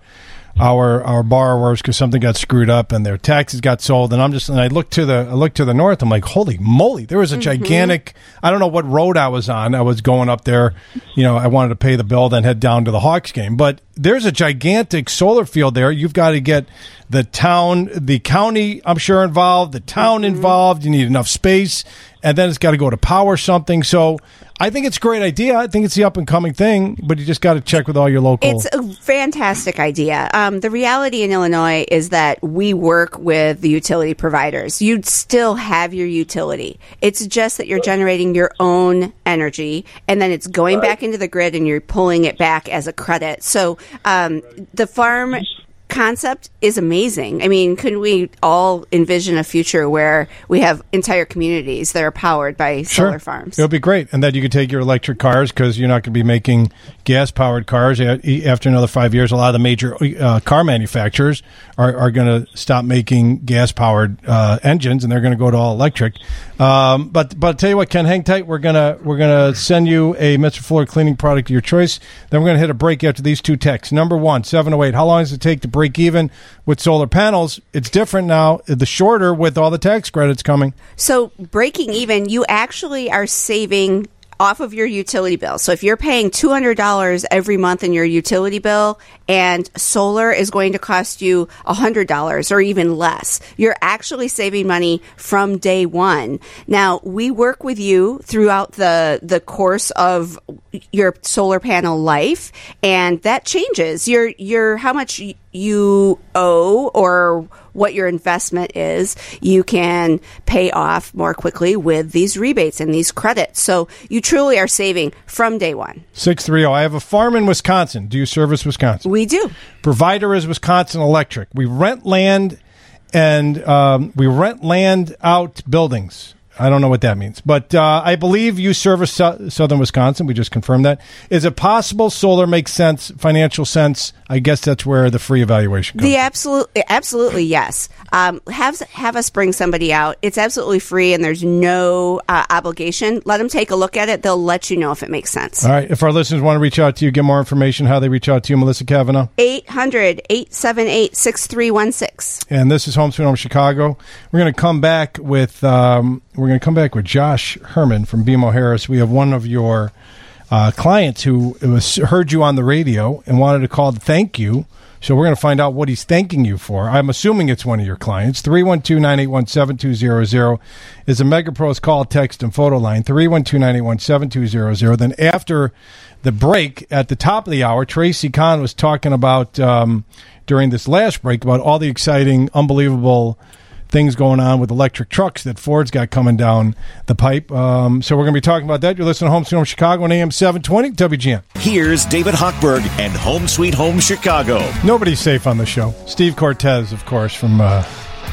our our borrowers because something got screwed up and their taxes got sold. And I'm just and I looked to the I looked to the north. I'm like, holy moly! There was a mm-hmm. gigantic. I don't know what road I was on. I was going up there. You know, I wanted to pay the bill, then head down to the Hawks game. But there's a gigantic solar field there. You've got to get the town, the county, I'm sure, involved, the town mm-hmm. involved. You need enough space, and then it's got to go to power something. So I think it's a great idea. I think it's the up-and-coming thing, but you just got to check with all your local... It's a fantastic idea. Um, the reality in Illinois is that we work with the utility providers. You'd still have your utility. It's just that you're generating your own energy, and then it's going right. back into the grid, and you're pulling it back as a credit. So um, the farm concept is amazing. I mean, couldn't we all envision a future where we have entire communities that are powered by sure. solar farms? It'll be great. And that you could take your electric cars because you're not going to be making gas-powered cars. After another five years, a lot of the major uh, car manufacturers are, are going to stop making gas-powered uh, engines, and they're going to go to all electric. Um, but but I'll tell you what, Ken, hang tight. We're gonna we're gonna send you a Mister Fuller cleaning product of your choice. Then we're gonna hit a break after these two texts. Number one, seven oh eight. How long does it take to break even with solar panels? It's different now. The shorter with all the tax credits coming. So breaking even, you actually are saving off of your utility bill. So if you're paying two hundred dollars every month in your utility bill and solar is going to cost you one hundred dollars or even less, you're actually saving money from day one. Now, we work with you throughout the, the course of your solar panel life, and that changes. Your, your, how much you owe or what your investment is, you can pay off more quickly with these rebates and these credits. So you truly are saving from day one. six three zero. I have a farm in Wisconsin. Do you service Wisconsin? We do. Provider is Wisconsin Electric. We rent land and um, we rent land out buildings. I don't know what that means, but uh, I believe you service so- southern Wisconsin. We just confirmed that. Is it possible solar makes sense, financial sense? I guess that's where the free evaluation comes. The absolutely, absolutely yes. Um, have have us bring somebody out. It's absolutely free, and there's no uh, obligation. Let them take a look at it. They'll let you know if it makes sense. All right. If our listeners want to reach out to you, get more information, how they reach out to you, Melissa Cavanaugh? eight hundred, eight seven eight, six three one six. And this is Home Sweet Home Chicago. We're going to come back with um, we're going to come back with Josh Herman from B M O Harris. We have one of your uh, clients who was, heard you on the radio and wanted to call to thank you. So we're going to find out what he's thanking you for. I'm assuming it's one of your clients. three one two, nine eight one, seven two zero zero is a MegaPros call, text, and photo line. three one two, nine eight one, seven two zero zero. Then after the break, at the top of the hour, Tracy Kahn was talking about, um, during this last break, about all the exciting, unbelievable things going on with electric trucks that Ford's got coming down the pipe. Um, so we're going to be talking about that. You're listening to Home Sweet Home Chicago on A M seven twenty W G N. Here's David Hochberg and Home Sweet Home Chicago. Nobody's safe on the show. Steve Cortez, of course, from uh,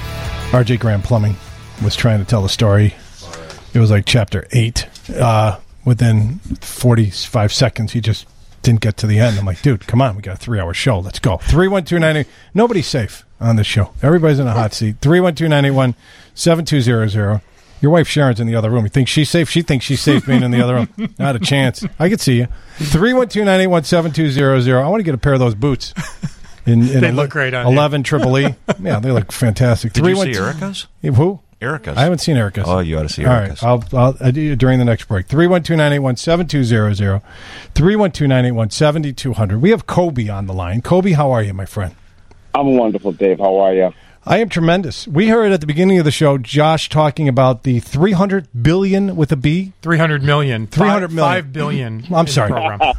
R J Graham Plumbing, was trying to tell the story. It was like chapter eight. Uh, within forty-five seconds, he just didn't get to the end. I'm like, dude, come on. We got a three-hour show. Let's go. three one two nine eight. Nobody's safe on this show. Everybody's in a hot seat. three one two, nine eight one, seven two zero zero. Your wife Sharon's in the other room. You think she's safe? She thinks she's safe being in the other room. Not a chance. I could see you. three one two, nine eight one, seven two zero zero. I want to get a pair of those boots. In, in they ele- look great on eleven Triple E. Yeah, they look fantastic. Did you see Erica's? Who? Erica's. I haven't seen Erica's. Oh, you ought to see All Erica's. All right, I'll, I'll, I'll do it during the next break. three one two, nine eight one, seven two zero zero. three one two, nine eight one, seven two zero zero. We have Kobe on the line. Kobe, how are you, my friend? I'm wonderful, Dave. How are you? I am tremendous. We heard at the beginning of the show Josh talking about the three hundred billion with a B. three hundred million. three hundred million. five billion. I'm sorry.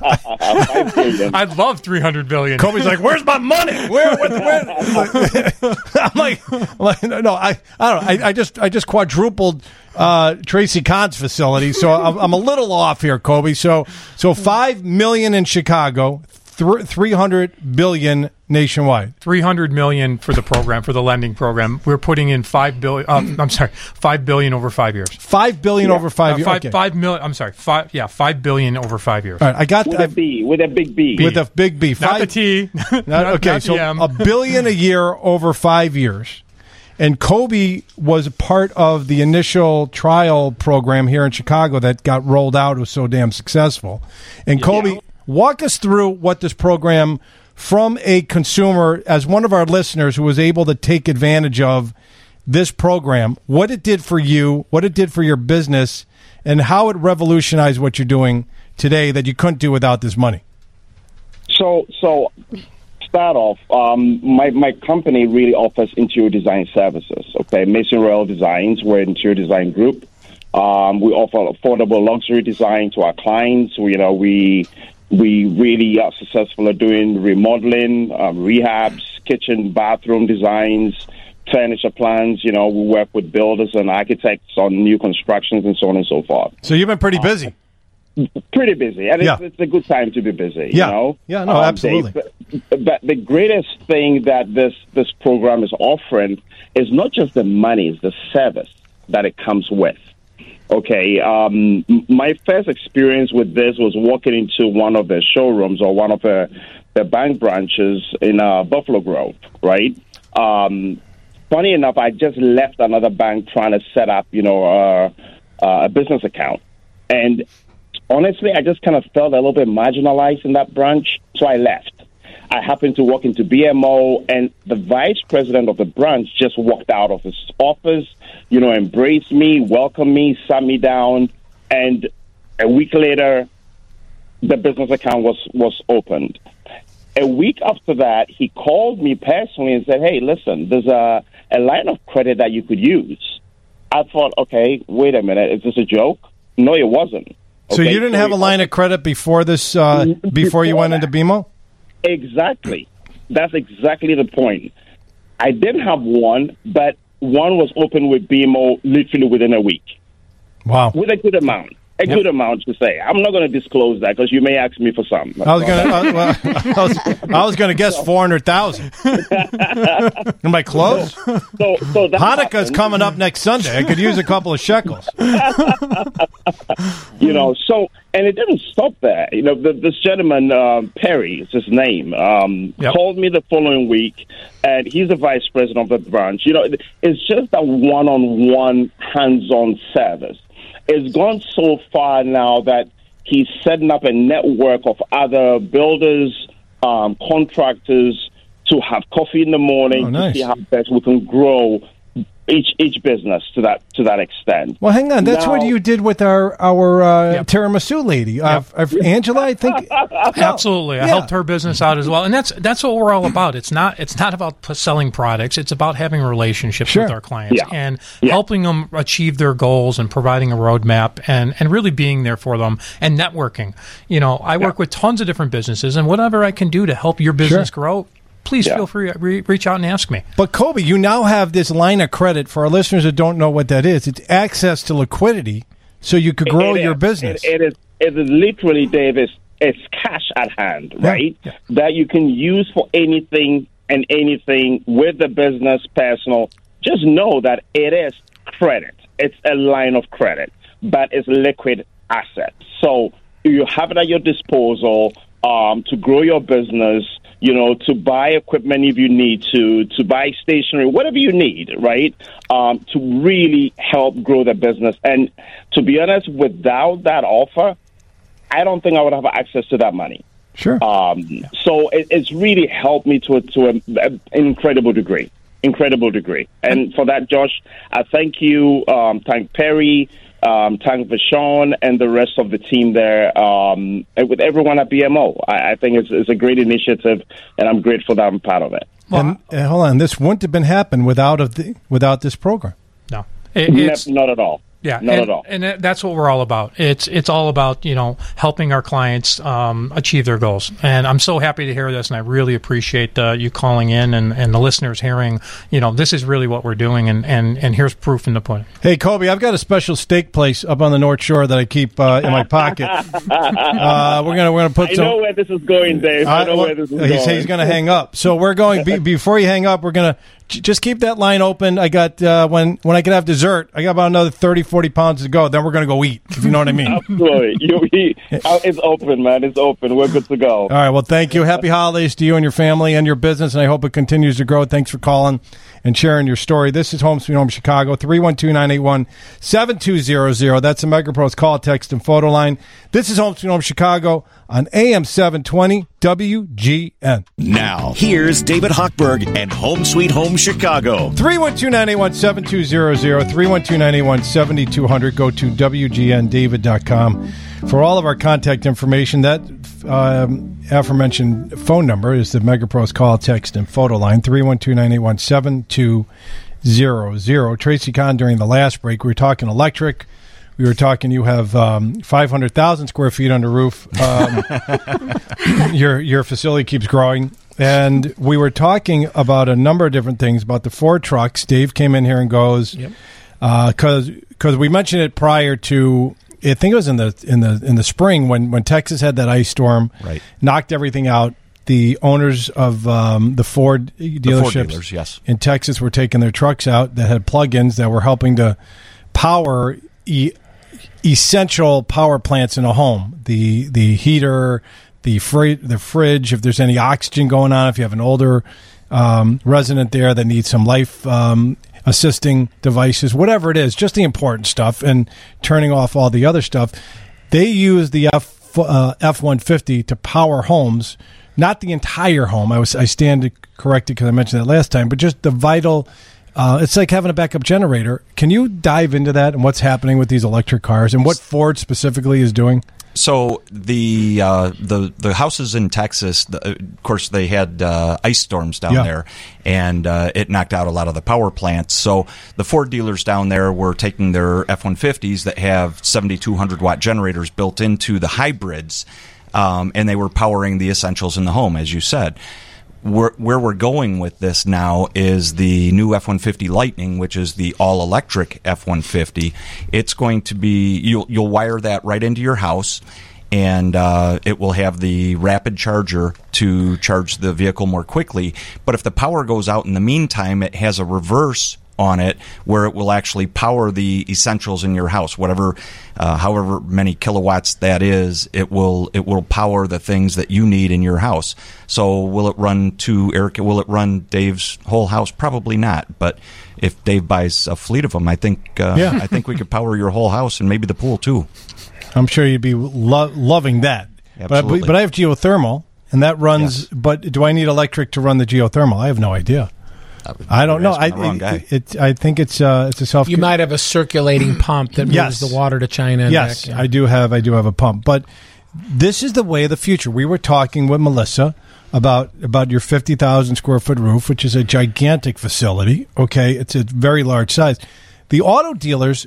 I'd love three hundred billion. Kobe's like, where's my money? Where? Where? where? I'm like, like, no, I, I don't know. I, I just, I just quadrupled uh, Tracy Kahn's facility, so I'm, I'm a little off here, Kobe. So, so five million in Chicago. th- three hundred billion nationwide. three hundred million for the program, for the lending program. We're putting in five billion. Uh, I'm sorry, five billion over five years. Five billion yeah. over five uh, years. Five, okay. five million. I'm sorry, five. Yeah, five billion over five years. All right, I got with th- a B, with a big B, with a big B. Not Five, the T. not, not, okay, not so the M. a billion a year over five years. And Kobe was a part of the initial trial program here in Chicago that got rolled out. It was so damn successful. And Kobe, yeah. walk us through what this program, from a consumer, as one of our listeners who was able to take advantage of this program, what it did for you, what it did for your business, and how it revolutionized what you're doing today that you couldn't do without this money. So, so start off, um, my, my company really offers interior design services, okay? Mason Royal Designs, we're an interior design group. Um, we offer affordable luxury design to our clients. We, you know, we we really are successful at doing remodeling, um, rehabs, kitchen, bathroom designs, furniture plans. You know, we work with builders and architects on new constructions and so on and so forth. So you've been pretty busy. Uh, Pretty busy, and yeah. it's, it's a good time to be busy. Yeah, you know? yeah, no, um, absolutely. They, but, but the greatest thing that this this program is offering is not just the money; it's the service that it comes with. Okay, um, my first experience with this was walking into one of the showrooms or one of the the bank branches in uh, Buffalo Grove. Right. Um, funny enough, I just left another bank trying to set up, you know, uh, uh, a business account, and honestly, I just kind of felt a little bit marginalized in that branch, so I left. I happened to walk into B M O, and the vice president of the branch just walked out of his office, you know, embraced me, welcomed me, sat me down, and a week later, the business account was, was opened. A week after that, he called me personally and said, hey, listen, there's a, a line of credit that you could use. I thought, okay, wait a minute, is this a joke? No, it wasn't. So okay, you didn't so have a line of credit before this, uh, before, before you went that. into B M O? Exactly. That's exactly the point. I did have one, but one was open with B M O literally within a week. Wow. With a good amount. A yep. good amount to say. I'm not going to disclose that because you may ask me for some. I was going uh, well, I was, I was going to guess four hundred thousand. Am I close? So, so, so that Hanukkah's happened. coming up next Sunday. I could use a couple of shekels. You know, so, and it didn't stop there. You know, the, this gentleman, uh, Perry is his name, um, yep. called me the following week, and he's the vice president of the branch. You know, it's just a one-on-one, hands-on service. It's gone so far now that he's setting up a network of other builders, um, contractors to have coffee in the morning oh, nice. to see how best we can grow each each business to that to that extent. Well, hang on. That's now, what you did with our our uh, yep. tiramisu lady, yep. uh, Angela. I think absolutely. I yeah. helped her business out as well, and that's that's what we're all about. It's not it's not about p- selling products. It's about having relationships sure. with our clients yeah. and yeah. helping them achieve their goals and providing a roadmap and, and really being there for them and networking. You know, I work yeah. with tons of different businesses, and whatever I can do to help your business sure. grow. Please yeah. feel free to re- reach out and ask me. But, Kobe, you now have this line of credit. For our listeners that don't know what that is, it's access to liquidity so you could grow it your is. business. It, it, is, it is literally, Dave, it's, it's cash at hand, right? Yeah. Yeah. That you can use for anything and anything with the business, personal. Just know that it is credit. It's a line of credit, but it's liquid assets. So you have it at your disposal um, to grow your business, you know, to buy equipment if you need to, to buy stationery, whatever you need, right, um, to really help grow the business. And to be honest, without that offer, I don't think I would have access to that money. Sure. Um, so it, it's really helped me to, to a, an incredible degree, incredible degree. And for that, Josh, I thank you, um, thank Perry, Um, thank Vashon and the rest of the team there, um, and with everyone at B M O. I, I think it's, it's a great initiative, and I'm grateful that I'm part of it. Well, and uh, hold on, this wouldn't have been happen without of the without this program. No, it, it's, not at all. Yeah, not and, at all. And that's what we're all about. It's it's all about, you know, helping our clients um, achieve their goals. And I'm so happy to hear this, and I really appreciate uh, you calling in and, and the listeners hearing, you know, this is really what we're doing, and, and, and here's proof in the pudding. Hey, Kobe, I've got a special steak place up on the North Shore that I keep uh, in my pocket. uh, we're gonna we're gonna put I some. I know where this is going, Dave. I know uh, where this is he going. says he's going to hang up. So we're going be, before you hang up. We're going to j- just keep that line open. I got uh, when when I can have dessert. I got about another thirty, forty pounds to go. Then we're going to go eat. If you know what I mean. Absolutely. You, he, it's open, man. It's open. We're good to go. All right. Well, thank you. Happy holidays to you and your family and your business, and I hope it continues to grow. Thanks for calling and sharing your story. This is Home Sweet Home Chicago, three one two, nine eight one, seven two zero zero. That's the MegaPros call, text, and photo line. This is Home Sweet Home Chicago on A M seven twenty W G N. Now, here's David Hochberg and Home Sweet Home Chicago. three one two, nine eight one, seven two zero zero, three one two, nine eight one, seven two zero zero. Go to W G N David dot com for all of our contact information. That um, aforementioned phone number is the MegaPros call, text, and photo line, three one two, nine eight one, seven two zero zero. Tracy Kahn, during the last break, we were talking electric. We were talking, you have um, five hundred thousand square feet under roof. Um, your your facility keeps growing. And we were talking about a number of different things, about the Ford trucks. Dave came in here and goes, Yep. because uh, because we mentioned it prior to, I think it was in the in the in the spring when, when Texas had that ice storm, right. knocked everything out. The owners of um, the Ford dealerships the Ford dealers, yes. in Texas were taking their trucks out that had plug-ins that were helping to power e- essential power plants in a home. The the heater, the fri- the fridge, if there's any oxygen going on, if you have an older um, resident there that needs some life um, assisting devices, whatever it is, just the important stuff, and turning off all the other stuff. They use the F uh, F one fifty to power homes. Not the entire home. I was I stand corrected because I mentioned that last time, but just the vital. Uh, it's like having a backup generator. Can you dive into that and what's happening with these electric cars and what Ford specifically is doing? So the uh, the the houses in Texas, the, of course, they had uh, ice storms down Yeah. there, and uh, it knocked out a lot of the power plants. So the Ford dealers down there were taking their F one fifties that have seventy-two hundred watt generators built into the hybrids, um, and they were powering the essentials in the home, as you said. Where, where we're going with this now is the new F one fifty Lightning, which is the all-electric F one fifty. It's going to be, you'll, you'll wire that right into your house, and uh, it will have the rapid charger to charge the vehicle more quickly. But if the power goes out in the meantime, it has a reverse on it where it will actually power the essentials in your house, whatever, uh, however many kilowatts that is. It will it will power the things that you need in your house. So will it run to Eric? Will it run Dave's whole house? Probably not. But if Dave buys a fleet of them, I think uh, Yeah. I think we could power your whole house and maybe the pool too. I'm sure you'd be lo- loving that. But, Absolutely. but I have geothermal, and that runs. But do I need electric to run the geothermal? I have no idea. I don't know. I the wrong guy. it, it, I think it's uh, it's a self. You might have a circulating pump that moves Yes. the water to China. And Yes, back. I do have. I do have a pump, but this is the way of the future. We were talking with Melissa about about your fifty thousand square foot roof, which is a gigantic facility. Okay, it's a very large size. The auto dealers,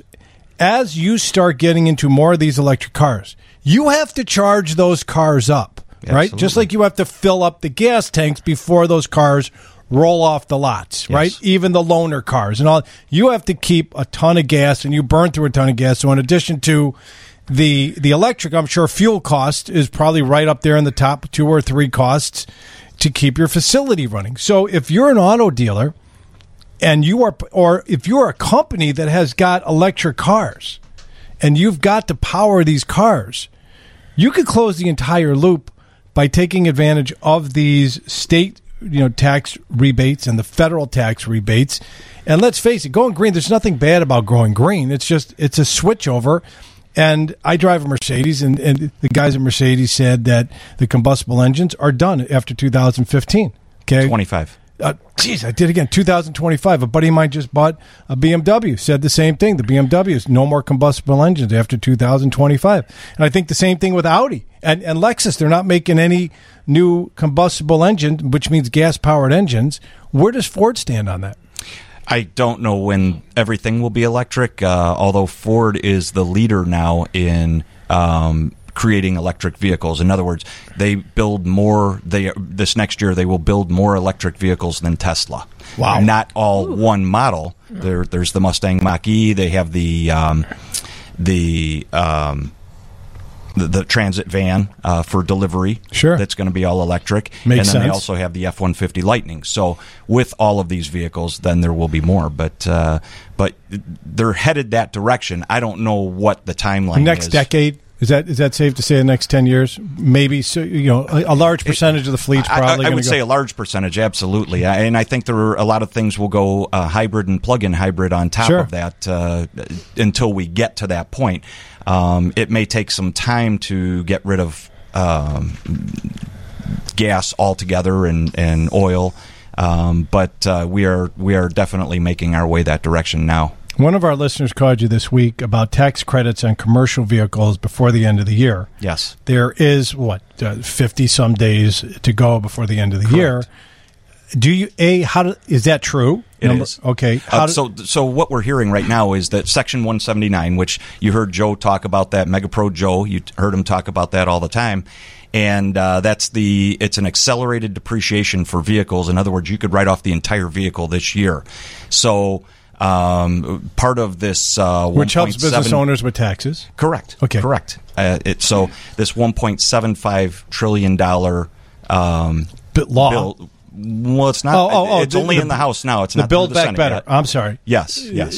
as you start getting into more of these electric cars, you have to charge those cars up, right? Absolutely. Just like you have to fill up the gas tanks before those cars roll off the lots, right? Yes. Even the loaner cars and all. You have to keep a ton of gas, and you burn through a ton of gas. So in addition to the the electric, I'm sure fuel cost is probably right up there in the top two or three costs to keep your facility running. So if you're an auto dealer and you are, or if you're a company that has got electric cars and you've got to power these cars, you could close the entire loop by taking advantage of these state, you know, tax rebates and the federal tax rebates. And let's face it, going green, there's nothing bad about going green. It's just, it's a switch over. And I drive a Mercedes, and, and the guys at Mercedes said that the combustible engines are done after two thousand fifteen. Okay. twenty-five. Uh, geez, I did again. two thousand twenty-five. A buddy of mine just bought a B M W. Said the same thing. The B M W is no more combustible engines after two thousand twenty-five. And I think the same thing with Audi and, and Lexus. They're not making any new combustible engine, which means gas-powered engines. Where does Ford stand on that? I don't know when everything will be electric, uh, although Ford is the leader now in um, creating electric vehicles. In other words, they build more. They this next year they will build more electric vehicles than Tesla. Wow! Not all Ooh. one model. There, there's the Mustang Mach-E. They have the um, the, um, the the Transit van uh, for delivery. Sure, that's going to be all electric. Makes and then sense. They also have the F one fifty Lightning. So with all of these vehicles, then there will be more. But uh, but they're headed that direction. I don't know what the timeline next is. decade. Is that is that safe to say? The next ten years, maybe. So you know, a, a large percentage it, of the fleet's probably. I, I, I would go. say a large percentage, absolutely. I, and I think there are a lot of things will go uh, hybrid and plug-in hybrid on top sure. of that uh, until we get to that point. Um, it may take some time to get rid of um, gas altogether and and oil, um, but uh, we are we are definitely making our way that direction now. One of our listeners called you this week about tax credits on commercial vehicles before the end of the year. Yes. There is, what, uh, fifty-some days to go before the end of the Correct. year. Do you, A, how do, is that true? It Number, is. Okay. Uh, so so what we're hearing right now is that Section one seventy-nine, which you heard Joe talk about that, MegaPro Joe, you heard him talk about that all the time. And uh, that's the it's an accelerated depreciation for vehicles. In other words, you could write off the entire vehicle this year. So... Um, part of this uh, which helps business owners with taxes. Correct. Okay. Correct. Uh, it, so this one point seven five trillion dollar um, law. Bill, well, it's not. Oh, oh, oh, it's the, only the, in the House now. It's the not Build the Back Senate Better. yet. I'm sorry. Yes. Yes.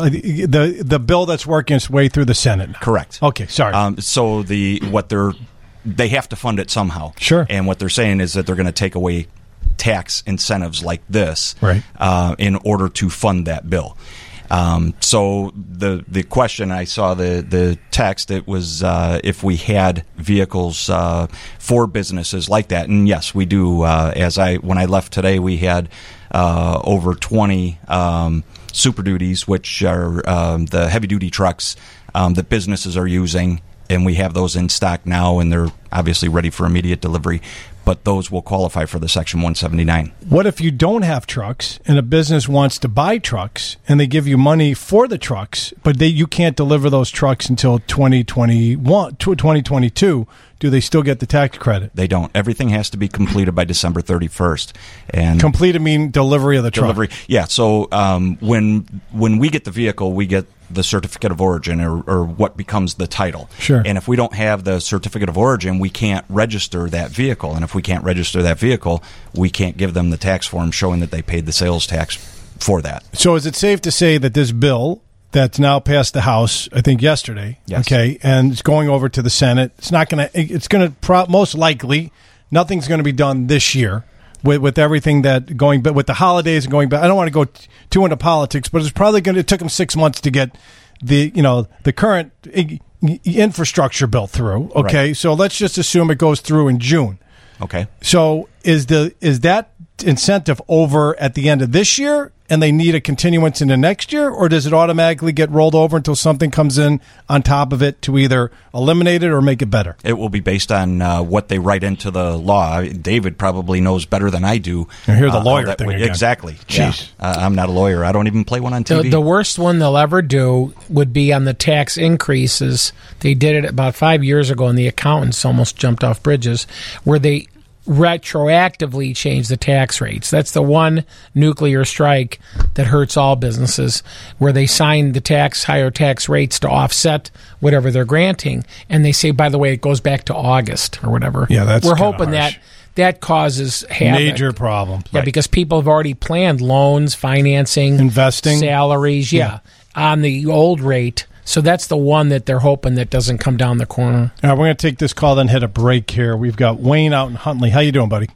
The the bill that's working its way through the Senate now. Correct. Okay. Sorry. Um, so the what they're they have to fund it somehow. Sure. And what they're saying is that they're going to take away tax incentives like this, right, uh, in order to fund that bill. Um, so the the question, I saw the, the text, it was uh, if we had vehicles uh, for businesses like that, and yes, we do. Uh, as I when I left today, we had uh, over twenty um, Super Duties, which are um, the heavy duty trucks um, that businesses are using, and we have those in stock now, and they're obviously ready for immediate delivery. But those will qualify for the Section one seventy-nine. What if you don't have trucks and a business wants to buy trucks and they give you money for the trucks, but they you can't deliver those trucks until twenty twenty-one, twenty twenty-two? Do they still get the tax credit? They don't. Everything has to be completed by December thirty-first. And completed mean delivery of the truck? Delivery, yeah. So um, when when we get the vehicle, we get the certificate of origin, or, or what becomes the title. Sure. And if we don't have the certificate of origin, we can't register that vehicle. And if we can't register that vehicle, we can't give them the tax form showing that they paid the sales tax for that. So is it safe to say that this bill that's now passed the House, I think yesterday, yes. okay, and it's going over to the Senate, it's not going to, it's going to, pro- most likely, nothing's going to be done this year. With, with everything that going, but with the holidays and going back, I don't want to go t- too into politics, but it's probably going to. It took them six months to get the you know the current I- I- infrastructure built through. Okay, right. So let's just assume it goes through in June. Okay. So is the is that incentive over at the end of this year, and they need a continuance into next year, or does it automatically get rolled over until something comes in on top of it to either eliminate it or make it better? It will be based on uh, what they write into the law. David probably knows better than I do. I hear the uh, lawyer that thing would, again. Exactly. Jeez. Yeah. Uh, I'm not a lawyer. I don't even play one on T V. The, the worst one they'll ever do would be on the tax increases. They did it about five years ago, and the accountants almost jumped off bridges, where they retroactively change the tax rates. That's the one nuclear strike that hurts all businesses, where they sign the tax higher tax rates to offset whatever they're granting, and they say, by the way, it goes back to August or whatever. Yeah, that's we're kinda hoping harsh. that that causes havoc. Major problem. Yeah, Right. because people have already planned loans, financing, investing, salaries. Yeah, yeah, on the old rate. So that's the one that they're hoping that doesn't come down the corner. All right, we're going to take this call, then hit a break here. We've got Wayne out in Huntley. How you doing, buddy?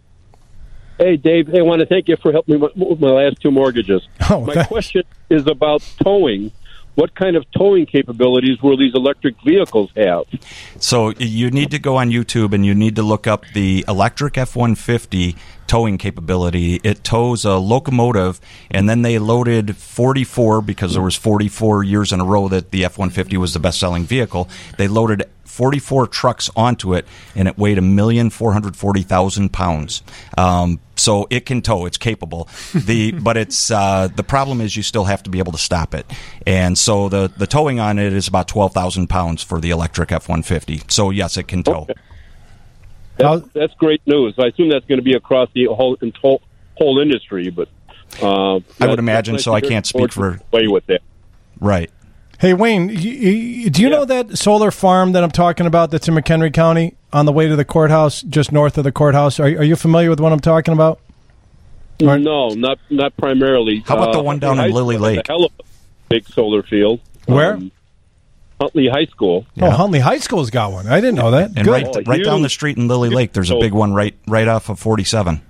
Hey, Dave. Hey, I want to thank you for helping me with my last two mortgages. Oh, my thanks. question is about towing. What kind of towing capabilities will these electric vehicles have? So you need to go on YouTube and you need to look up the electric F one fifty towing capability. It tows a locomotive, and then they loaded forty-four, because there was forty-four years in a row that the F one fifty was the best-selling vehicle. They loaded forty-four trucks onto it, and it weighed one million four hundred forty thousand pounds. Um, so it can tow; it's capable. The but it's uh, the problem is you still have to be able to stop it, and so the the towing on it is about twelve thousand pounds for the electric F one fifty. So yes, it can tow. Okay. That's, that's great news. I assume that's going to be across the whole whole, whole industry, but uh, I would imagine so. I can't speak for way with that. Right. Hey, Wayne, you, you, do you yeah. know that solar farm that I'm talking about that's in McHenry County on the way to the courthouse, just north of the courthouse? Are, are you familiar with what I'm talking about? Or? No, not not primarily. How about uh, the one down in Lily Lake? A hell of a big solar field. Where? Um, Huntley High School. Yeah. Oh, Huntley High School's got one. I didn't know that. And Good. right, Oh, right you- down the street in Lily Lake, there's a big one right right off of forty-seven,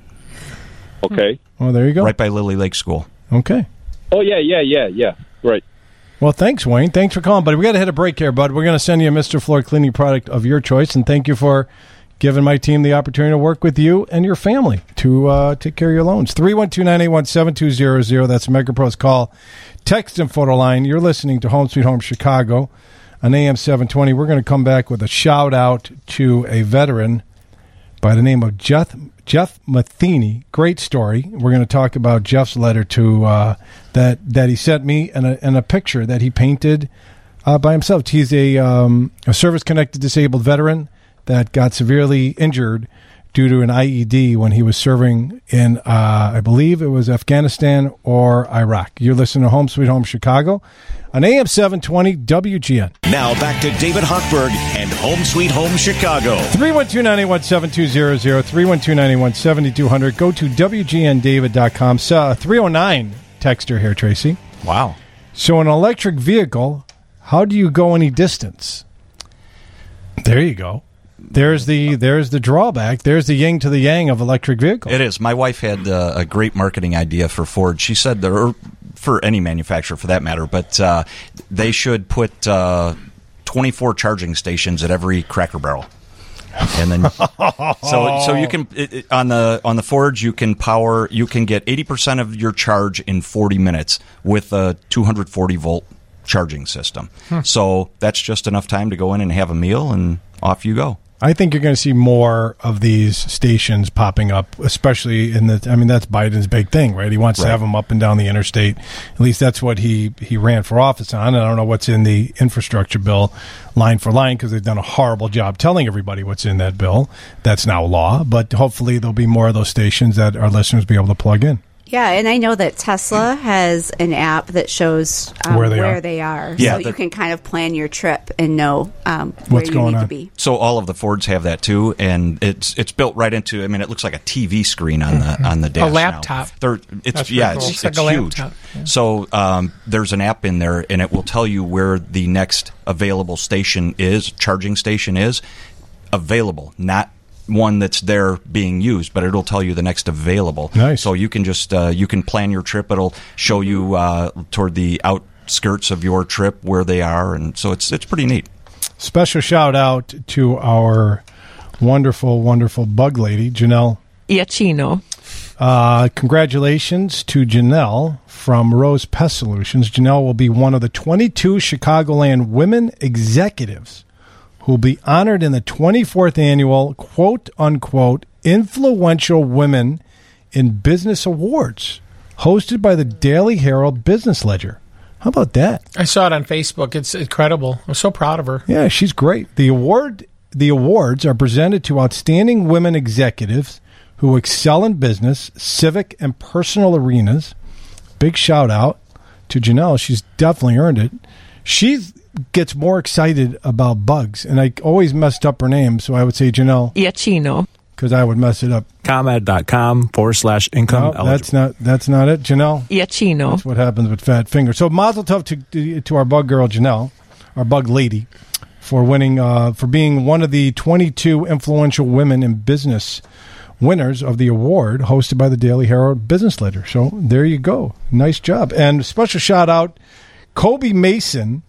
Okay. Well, there you go. right by Lily Lake School. Okay. Oh, yeah, yeah, yeah, yeah. Right. Well, thanks, Wayne. Thanks for calling, buddy. We got to hit a break here, bud. We're going to send you a Mister Floor cleaning product of your choice, and thank you for giving my team the opportunity to work with you and your family to uh, take care of your loans. three one two, nine eight one, seven two zero zero. That's MegaPro's call. Text and photo line. You're listening to Home Sweet Home Chicago on A M seven twenty. We're going to come back with a shout-out to a veteran by the name of Jeff Jeff Matheny. Great story. We're going to talk about Jeff's letter to uh, that that he sent me and a, and a picture that he painted uh, by himself. He's a, um, a service-connected disabled veteran that got severely injured due to an I E D when he was serving in, uh, I believe it was Afghanistan or Iraq. You're listening to Home Sweet Home Chicago on A M seven twenty W G N. Now back to David Hochberg and Home Sweet Home Chicago. three one two, nine eight one, seven two zero zero, three one two, nine eight one, seven two zero zero. Go to W G N David dot com. So, three oh nine texter here, Tracy. Wow. So an electric vehicle, how do you go any distance? There you go. There's the there's the drawback. There's the yin to the yang of electric vehicles. It is. My wife had uh, a great marketing idea for Ford. She said there, or for any manufacturer for that matter, but uh, they should put uh, twenty-four charging stations at every Cracker Barrel. And then, so so you can it, it, on the on the Fords you can power you can get eighty percent of your charge in forty minutes with a two hundred forty volt charging system. Hmm. So that's just enough time to go in and have a meal, and off you go. I think you're going to see more of these stations popping up, especially in the. I mean, that's Biden's big thing, right? He wants Right. to have them up and down the interstate. At least that's what he he ran for office on. And I don't know what's in the infrastructure bill, line for line, because they've done a horrible job telling everybody what's in that bill. That's now law, but hopefully there'll be more of those stations that our listeners will be able to plug in. Yeah, and I know that Tesla has an app that shows um, Where they where are. they are. Yeah, so the- you can kind of plan your trip and know um, where What's you going need on. to be. So all of the Fords have that too, and it's it's built right into. I mean, it looks like a T V screen on the on the dash. now. laptop. They're, it's That's yeah, pretty cool. it's, Looks like it's a huge. laptop, yeah. So um, there's an app in there, and it will tell you where the next available station is, charging station is available, not one that's there being used, but it'll tell you the next available. Nice. So you can just uh, you can plan your trip. It'll show you uh, toward the outskirts of your trip where they are, and so it's it's pretty neat. Special shout out to our wonderful, wonderful bug lady, Janelle. Iachino. Uh, congratulations to Janelle from Rose Pest Solutions. Janelle will be one of the twenty-two Chicagoland women executives who will be honored in the twenty-fourth annual quote-unquote Influential Women in Business Awards, hosted by the Daily Herald Business Ledger. How about that? I saw it on Facebook. It's incredible. I'm so proud of her. Yeah, she's great. The award, the awards are presented to outstanding women executives who excel in business, civic, and personal arenas. Big shout out to Janelle. She's definitely earned it. She gets more excited about bugs, and I always messed up her name, so I would say Janelle. Iachino. Because I would mess it up. ComEd.com forward slash income No, eligible. that's not that's not it, Janelle. Iachino. That's what happens with fat fingers. So mazel tov to to our bug girl Janelle, our bug lady, for winning uh, for being one of the twenty-two influential women in business winners of the award hosted by the Daily Herald Business Ledger. So there you go. Nice job. And special shout out Kobe Mason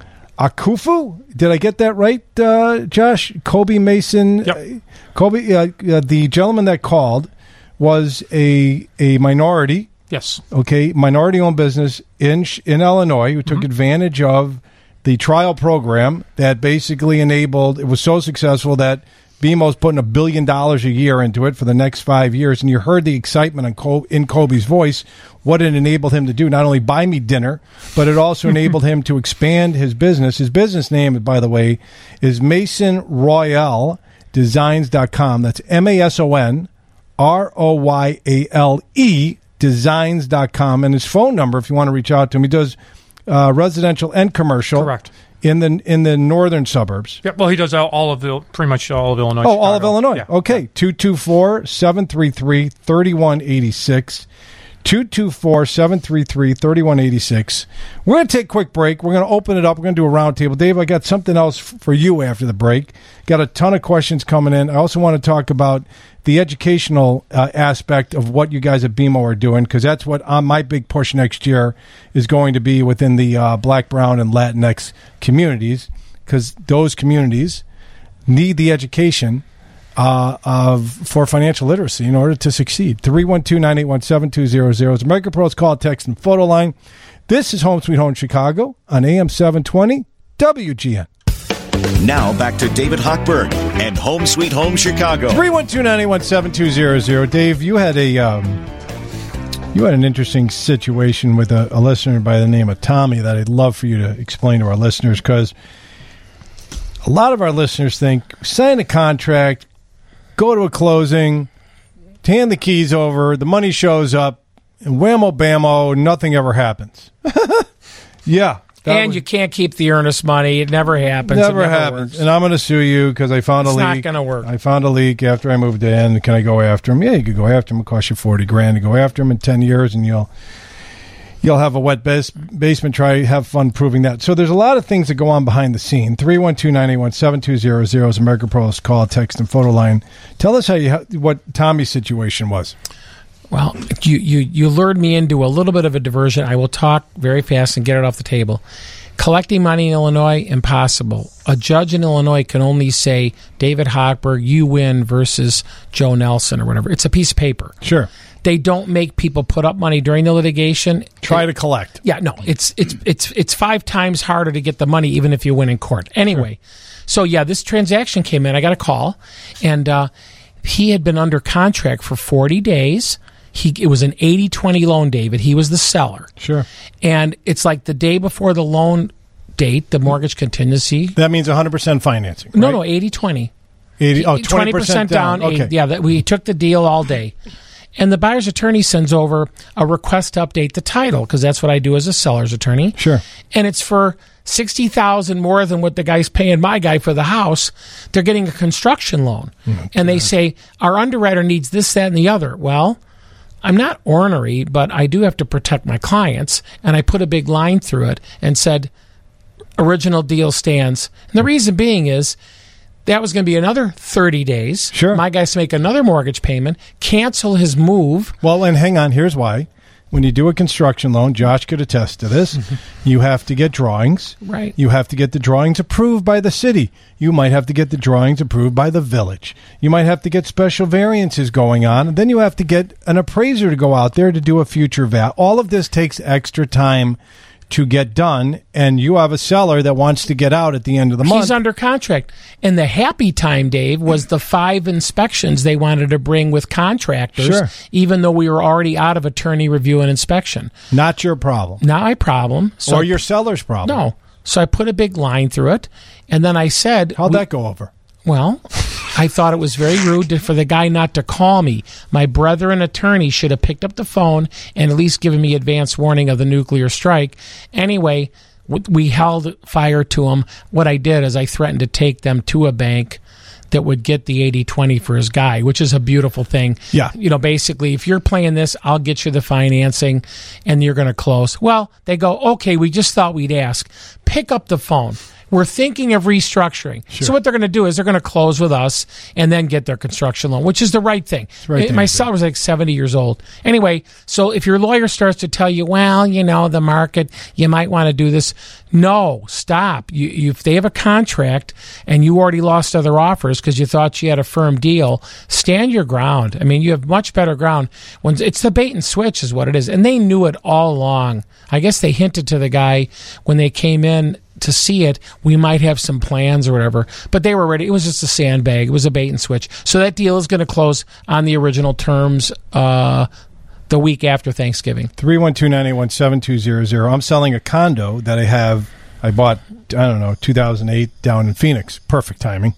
Akufu. Did I get that right, uh, Josh? Kobe Mason. Yep. Uh, Kobe, uh, uh, the gentleman that called was a a minority. Yes. Okay, minority-owned business in in Illinois who took Mm-hmm. advantage of the trial program that basically enabled, it was so successful that B M O's putting a billion dollars a year into it for the next five years. And you heard the excitement on Col- in Colby's voice, what it enabled him to do, not only buy me dinner, but it also enabled him to expand his business. His business name, by the way, is Mason Royale Designs dot com. That's M A S O N R O Y A L E Designs dot com. And his phone number, if you want to reach out to him, he does uh, residential and commercial. Correct. In the in the northern suburbs. Yeah, well, he does all, all of the, pretty much all of Illinois. Oh, Chicago. all of Illinois. Yeah. Okay, two two four, seven three three, three one eight six. two two four, seven three three, three one eight six. We're going to take a quick break. We're going to open it up. We're going to do a round table. Dave, I got something else f- for you after the break. Got a ton of questions coming in. I also want to talk about the educational uh, aspect of what you guys at B M O are doing, because that's what uh, my big push next year is going to be within the uh, Black, Brown, and Latinx communities, because those communities need the education uh, of for financial literacy in order to succeed. three one two, nine eight one, seven two zero zero is MegaPro's call, text, and photo line. This is Home Sweet Home Chicago on A M seven twenty W G N. Now back to David Hochberg and Home Sweet Home Chicago. three one two, nine eight one, seven two zero zero. Dave, you had a um, you had an interesting situation with a, a listener by the name of Tommy that I'd love for you to explain to our listeners, because a lot of our listeners think sign a contract, go to a closing, hand the keys over, the money shows up, and whammo bammo, nothing ever happens. Yeah. And was, you can't keep the earnest money. It never happens. Never, it never happens. Works. And I'm going to sue you because I found it's a leak. It's not going to work. I found a leak after I moved in. Can I go after him? Yeah, you could go after him. It'll cost you forty grand to go after him in ten years, and you'll you'll have a wet bas- basement. Try have fun proving that. So there's a lot of things that go on behind the scene. three one two, nine eight one, seven two zero zero is American Pro's call, text, and photo line. Tell us how you what Tommy's situation was. Well, you, you, you lured me into a little bit of a diversion. I will talk very fast and get it off the table. Collecting money in Illinois, impossible. A judge in Illinois can only say, David Hochberg, you win versus Joe Nelson or whatever. It's a piece of paper. Sure. They don't make people put up money during the litigation. Try it, to collect. Yeah, no, it's it's it's it's five times harder to get the money even if you win in court. Anyway, sure. So yeah, this transaction came in. I got a call, and uh, he had been under contract for forty days. He It was an eighty twenty loan, David. He was the seller. Sure. And it's like the day before the loan date, the mortgage contingency. That means one hundred percent financing, right? No, no, eighty twenty. eighty, oh, twenty percent down. down. Okay. eighty, yeah, that, we took the deal all day. And the buyer's attorney sends over a request to update the title, because that's what I do as a seller's attorney. Sure. And it's for sixty thousand dollars more than what the guy's paying my guy for the house. They're getting a construction loan. Oh, and they say, our underwriter needs this, that, and the other. Well, I'm not ornery, but I do have to protect my clients, and I put a big line through it and said, original deal stands. And the reason being is that was going to be another thirty days. Sure. My guy's to make another mortgage payment, cancel his move. Well, and hang on, here's why. When you do a construction loan, Josh could attest to this, you have to get drawings. Right. You have to get the drawings approved by the city. You might have to get the drawings approved by the village. You might have to get special variances going on. And then you have to get an appraiser to go out there to do a future val. All of this takes extra time to get done, and you have a seller that wants to get out at the end of the month. He's under contract. And the happy time, Dave, was the five inspections they wanted to bring with contractors, sure. even though we were already out of attorney review and inspection. Not your problem. Not my problem. So or your seller's problem. No. So I put a big line through it, and then I said... How'd we, that go over? Well, I thought it was very rude to, for the guy not to call me. My brethren attorney should have picked up the phone and at least given me advance warning of the nuclear strike. Anyway, we held fire to him. What I did is I threatened to take them to a bank that would get the eighty twenty for his guy, which is a beautiful thing. Yeah. You know, basically, if you're playing this, I'll get you the financing, and you're going to close. Well, they go, okay, we just thought we'd ask. Pick up the phone. We're thinking of restructuring. Sure. So what they're going to do is they're going to close with us and then get their construction loan, which is the right thing. Right My seller was like seventy years old. Anyway, so if your lawyer starts to tell you, well, you know, the market, you might want to do this. No, stop. You, you, if they have a contract and you already lost other offers because you thought you had a firm deal, stand your ground. I mean, you have much better ground. When it's the bait and switch is what it is. And they knew it all along. I guess they hinted to the guy when they came in to see it, we might have some plans or whatever. But they were ready. It was just a sandbag. It was a bait and switch. So that deal is going to close on the original terms uh, the week after Thanksgiving. three one two, nine eight one, seven two zero zero. I'm selling a condo that I have. I bought, I don't know, two thousand eight down in Phoenix. Perfect timing.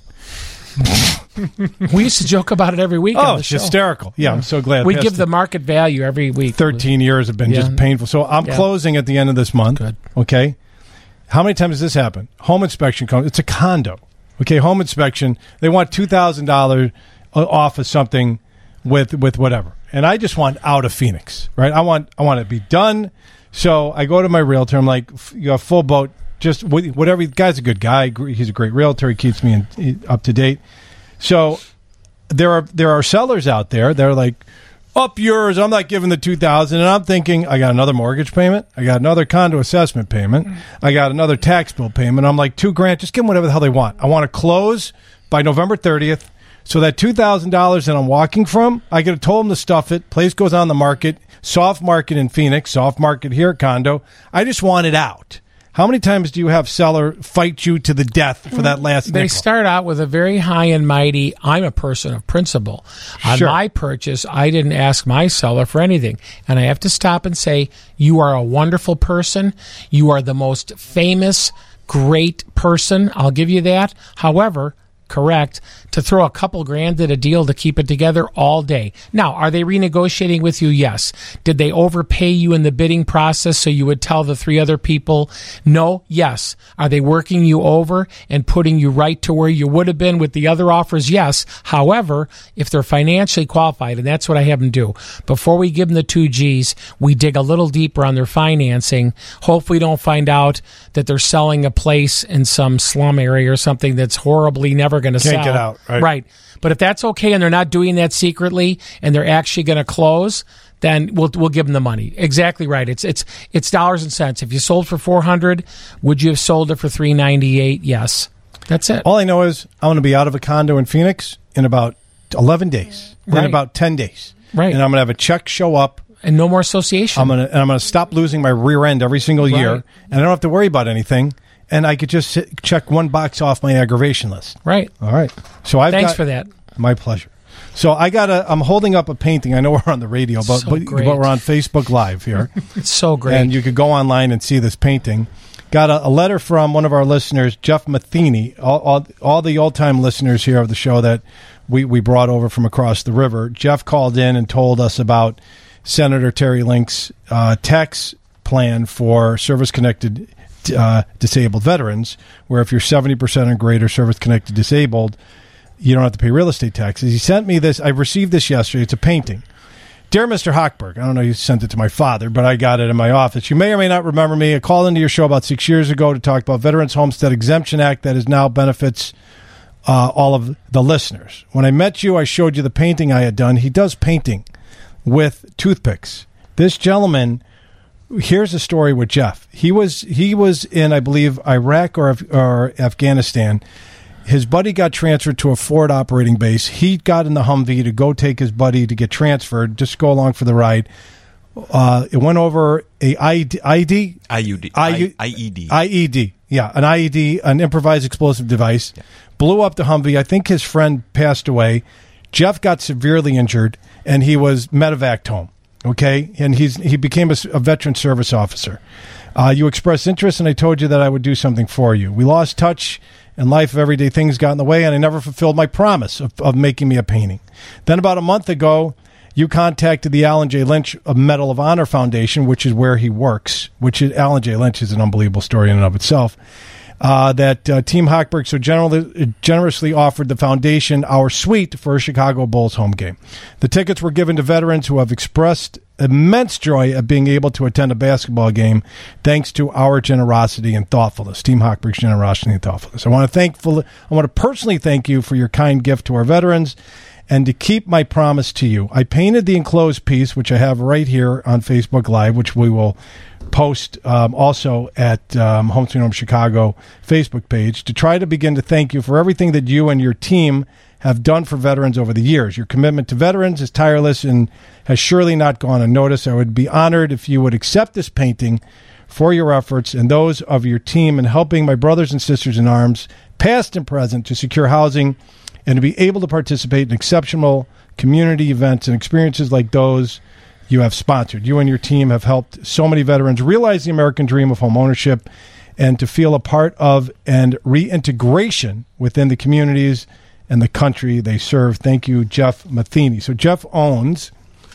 We used to joke about it every week. Oh, on the it's show. hysterical. Yeah, I'm so glad. We give the market value every week. thirteen years have been Yeah. just painful. So I'm Yeah. closing at the end of this month. Good. Okay. How many times does this happen? Home inspection comes. It's a condo. Okay, home inspection. They want two thousand dollars off of something with with whatever. And I just want out of Phoenix, right? I want I want it to be done. So I go to my realtor. I'm like, you know, full boat. Just whatever. The guy's a good guy. He's a great realtor. He keeps me in, up to date. So there are there are sellers out there. They're like, up yours. I'm not giving the two thousand. And I'm thinking, I got another mortgage payment. I got another condo assessment payment. I got another tax bill payment. I'm like, two grand. Just give them whatever the hell they want. I want to close by November thirtieth. So that two thousand dollars that I'm walking from, I could have told them to stuff it. Place goes on the market. Soft market in Phoenix. Soft market here at condo. I just want it out. How many times do you have seller fight you to the death for that last They nickel? start out with a very high and mighty, I'm a person of principle. On Sure. my purchase, I didn't ask my seller for anything. And I have to stop and say, you are a wonderful person. You are the most famous, great person. I'll give you that. However, correct, to throw a couple grand at a deal to keep it together all day. Now, are they renegotiating with you? Yes. Did they overpay you in the bidding process so you would tell the three other people no? Yes. Are they working you over and putting you right to where you would have been with the other offers? Yes. However, if they're financially qualified, and that's what I have them do, before we give them the two G's, we dig a little deeper on their financing. Hopefully we don't find out that they're selling a place in some slum area or something that's horribly never going to sell. Can't get out, right? Right. But if that's okay and they're not doing that secretly and they're actually going to close, then we'll we'll give them the money. Exactly right. It's it's it's dollars and cents. If you sold for four hundred, would you have sold it for three ninety eight? Yes. That's it. All I know is I'm going to be out of a condo in Phoenix in about eleven days. Right. In about ten days. Right. And I'm going to have a check show up. And no more association. I'm going to and I'm going to stop losing my rear end every single year, Right. and I don't have to worry about anything. And I could just sit, check one box off my aggravation list. Right. All right. So I've Thanks got, for that. My pleasure. So I got a. I'm holding up a painting. I know we're on the radio, but, So but, great. but we're on Facebook Live here. It's so great. And you could go online and see this painting. Got a, a letter from one of our listeners, Jeff Matheny. All, all, all the old time listeners here of the show that we we brought over from across the river. Jeff called in and told us about Senator Terry Link's uh, tax plan for service connected. Uh, disabled veterans, where if you're seventy percent or greater service-connected disabled, you don't have to pay real estate taxes. He sent me this. I received this yesterday. It's a painting. Dear Mister Hochberg, I don't know, you sent it to my father, but I got it in my office. You may or may not remember me. I called into your show about six years ago to talk about Veterans Homestead Exemption Act that is now benefits uh, all of the listeners. When I met you, I showed you the painting I had done. He does painting with toothpicks. This gentleman... Here's a story with Jeff. He was he was in, I believe, Iraq or or Afghanistan. His buddy got transferred to a forward operating base. He got in the Humvee to go take his buddy to get transferred, just go along for the ride. Uh, it went over a I E D, I E D? I U D. I U- I E D. I E D. Yeah, an I E D, an improvised explosive device. Yeah. Blew up the Humvee. I think his friend passed away. Jeff got severely injured, and he was medevaced home. Okay, and he's he became a, a veteran service officer. Uh, you expressed interest, and I told you that I would do something for you. We lost touch, and life of everyday things got in the way, and I never fulfilled my promise of, of making me a painting. Then about a month ago, you contacted the Alan J. Lynch Medal of Honor Foundation, which is where he works, which is, Alan J. Lynch is an unbelievable story in and of itself. Uh, that uh, Team Hochberg so generally, generously offered the foundation our suite for a Chicago Bulls home game. The tickets were given to veterans who have expressed immense joy at being able to attend a basketball game thanks to our generosity and thoughtfulness. Team Hochberg's generosity and thoughtfulness. I want to thankful. I want to personally thank you for your kind gift to our veterans and to keep my promise to you. I painted the enclosed piece, which I have right here on Facebook Live, which we will post um, also at um, Home Sweet Home Chicago Facebook page, to try to begin to thank you for everything that you and your team have done for veterans over the years. Your commitment to veterans is tireless and has surely not gone unnoticed. I would be honored if you would accept this painting for your efforts and those of your team in helping my brothers and sisters in arms, past and present, to secure housing and to be able to participate in exceptional community events and experiences like those you have sponsored. You and your team have helped so many veterans realize the American dream of home ownership and to feel a part of and reintegration within the communities and the country they serve. Thank you, Jeff Matheny. So Jeff owns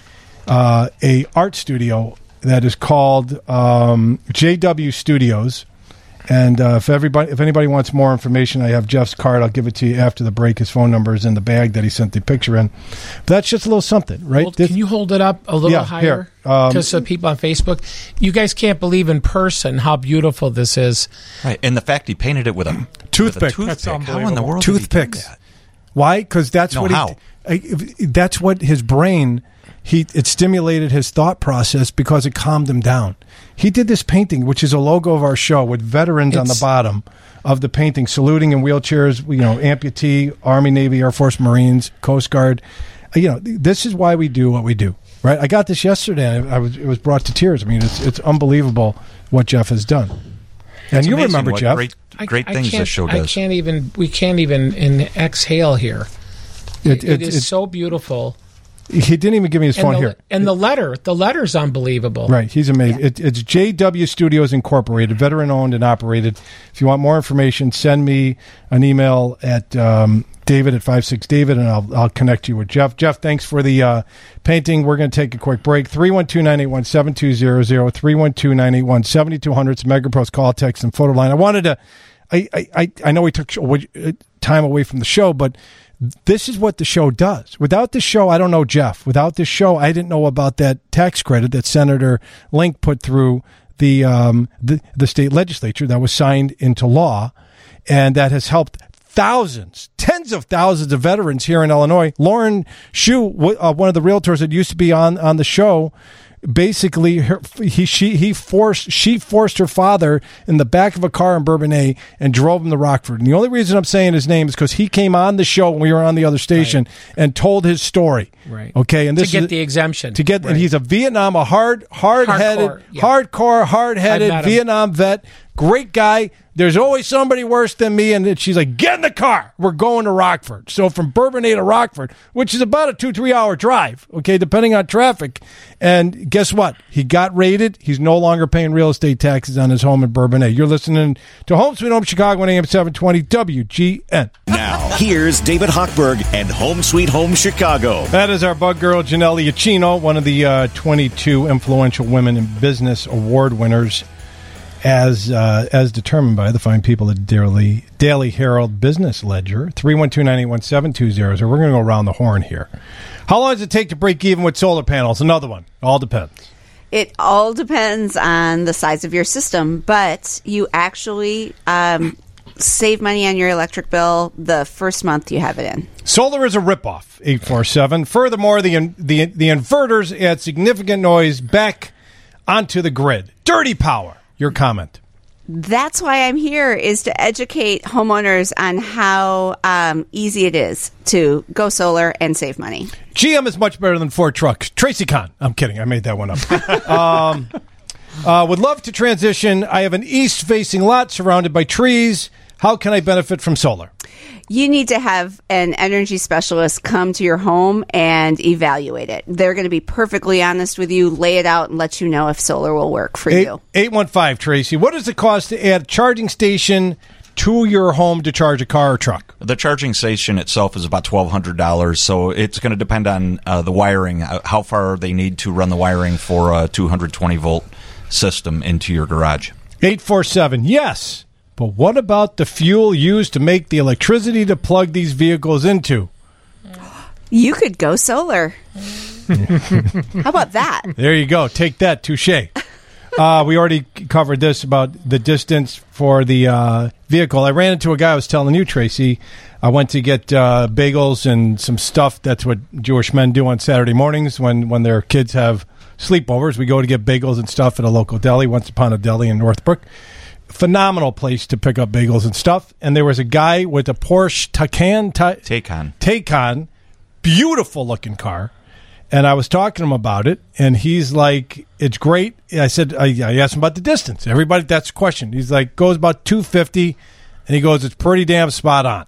uh, a art studio that is called um, J W Studios. And uh, if everybody, if anybody wants more information, I have Jeff's card. I'll give it to you after the break. His phone number is in the bag that he sent the picture in. But that's just a little something, right? Hold, this, can you hold it up a little yeah, higher? Um, Because um, people on Facebook, you guys can't believe in person how beautiful this is. Right, and the fact he painted it with a toothpick. With a toothpick. That's How in the world Toothpicks. Did he do that? Why? Because that's no, what how? he. That's what his brain. He it stimulated his thought process because it calmed him down. He did this painting, which is a logo of our show, with veterans it's, on the bottom of the painting, saluting in wheelchairs. You know, amputee, Army, Navy, Air Force, Marines, Coast Guard. You know, this is why we do what we do, right? I got this yesterday, and I was it was brought to tears. I mean, it's it's unbelievable what Jeff has done. And it's you remember, Jeff? Great, great I, things I this show does. I can't even. We can't even in exhale here. It, it, it is it, so beautiful. He didn't even give me his and phone the, here. And the letter, the letter's unbelievable. Right, he's amazing. Yeah. It, it's J W Studios Incorporated, veteran-owned and operated. If you want more information, send me an email at um, David at five six David, and I'll I'll connect you with Jeff. Jeff, thanks for the uh, painting. We're going to take a quick break. three one two, nine eight one, seven two zero zero, three one two, nine eight one, seven two zero zero. It's MegaPro's call, text, and photo line. I wanted to, I, I, I know we took time away from the show, but this is what the show does. Without the show, I don't know Jeff. Without the show, I didn't know about that tax credit that Senator Link put through the um, the, the state legislature that was signed into law, and that has helped thousands, tens of thousands of veterans here in Illinois. Lauren Shue, uh, one of the realtors that used to be on, on the show, basically her, he she he forced she forced her father in the back of a car in Bourbonnais and drove him to Rockford. And the only reason I'm saying his name is because he came on the show when we were on the other station right. and told his story. Right. Okay. And this to get is, the exemption. To get right. and he's a Vietnam, a hard, hard-headed, hardcore, yeah. hardcore, hard-headed Vietnam vet. Great guy. There's always somebody worse than me. And she's like, get in the car. We're going to Rockford. So from Bourbonnais to Rockford, which is about a two, three hour drive, okay, depending on traffic. And guess what? He got raided. He's no longer paying real estate taxes on his home in Bourbonnais. You're listening to Home Sweet Home Chicago on A M seven twenty W G N. Now, here's David Hochberg and Home Sweet Home Chicago. That is our bug girl, Janelle Iacchino, one of the uh, twenty-two influential women in business award winners, as uh, as determined by the fine people at Daily, Daily Herald Business Ledger. three one two, nine eight one, seven two zero zero. We're going to go around the horn here. How long does it take to break even with solar panels? Another one. All depends. It all depends on the size of your system, but you actually um, save money on your electric bill the first month you have it in. Solar is a ripoff, eight four seven. Furthermore, the, the, the inverters add significant noise back onto the grid. Dirty power. Your comment. That's why I'm here, is to educate homeowners on how um, easy it is to go solar and save money. G M is much better than Ford trucks. Tracy Kahn. I'm kidding. I made that one up. um, uh, would love to transition. I have an east-facing lot surrounded by trees. How can I benefit from solar? You need to have an energy specialist come to your home and evaluate it. They're going to be perfectly honest with you, lay it out, and let you know if solar will work for Eight, you. eight one five, Tracy. What does it cost to add a charging station to your home to charge a car or truck? The charging station itself is about twelve hundred dollars, so it's going to depend on uh, the wiring, uh, how far they need to run the wiring for a two hundred twenty volt system into your garage. eight four seven, yes. But what about the fuel used to make the electricity to plug these vehicles into? You could go solar. How about that? There you go. Take that. Touche. Uh, we already covered this about the distance for the uh, vehicle. I ran into a guy I was telling you, Tracy. I went to get uh, bagels and some stuff. That's what Jewish men do on Saturday mornings when, when their kids have sleepovers. We go to get bagels and stuff at a local deli, Once Upon a Deli in Northbrook. Phenomenal place to pick up bagels and stuff. And there was a guy with a Porsche Taycan. Ta- Taycan. Taycan. Beautiful looking car. And I was talking to him about it, and he's like, it's great. I said, I, I asked him about the distance. Everybody, that's the question. He's like, goes about two fifty, and he goes, it's pretty damn spot on.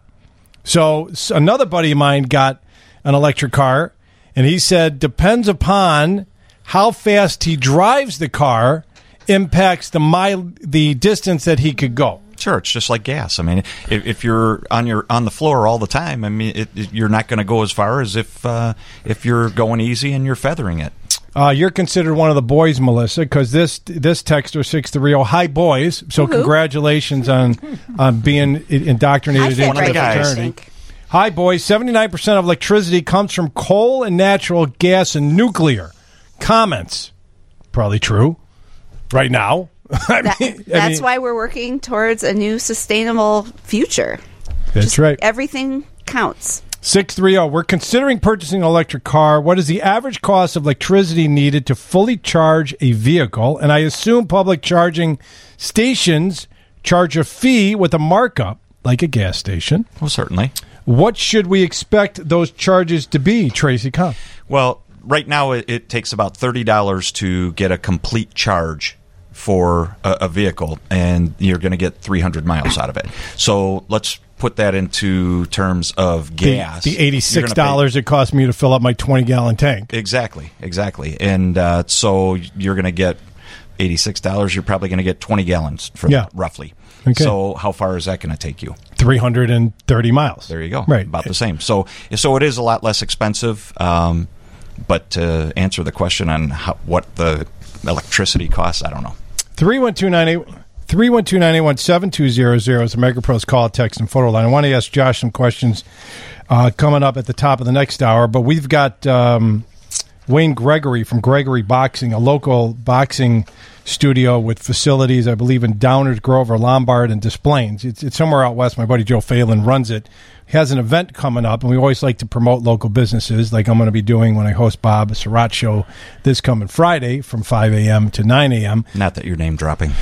So, so another buddy of mine got an electric car, and he said, depends upon how fast he drives the car, impacts the mile, the distance that he could go. Sure, it's just like gas. I mean, if, if you're on your on the floor all the time, I mean, it, it, you're not going to go as far as if uh, if you're going easy and you're feathering it. Uh, you're considered one of the boys, Melissa, because this this texter six three zero, hi boys. So Woo-hoo. Congratulations on on being indoctrinated into right the fraternity. Hi boys. seventy-nine percent of electricity comes from coal and natural gas and nuclear. Comments? Probably true. Right now. I That, mean, that's I mean, why we're working towards a new sustainable future. That's Just right. Everything counts. six three zero, we're considering purchasing an electric car. What is the average cost of electricity needed to fully charge a vehicle? And I assume public charging stations charge a fee with a markup, like a gas station. Well, certainly. What should we expect those charges to be, Tracy Kahn? Well, right now it, it takes about thirty dollars to get a complete charge for a, a vehicle, and you're going to get three hundred miles out of it. So let's put that into terms of gas. The, the eighty-six dollars it cost me to fill up my twenty-gallon tank. Exactly, exactly. And uh, so you're going to get eighty-six dollars. You're probably going to get twenty gallons for Yeah. that, roughly. Okay. So how far is that going to take you? three hundred thirty miles. There you go. Right. About the same. So so it is a lot less expensive. Um, but to answer the question on how, what the electricity costs, I don't know. three one two nine eight three one two nine eight one seven two zero zero is the MegaPros call, text, and photo line. I want to ask Josh some questions uh, coming up at the top of the next hour, but we've got um, Wayne Gregory from Gregory Boxing, a local boxing studio with facilities, I believe, in Downers Grove or Lombard and Des Plaines. It's, it's somewhere out west. My buddy Joe Phelan runs it. He has an event coming up, and we always like to promote local businesses, like I'm going to be doing when I host Bob Surratt Show this coming Friday from five a.m. to nine a.m. Not that you're name dropping.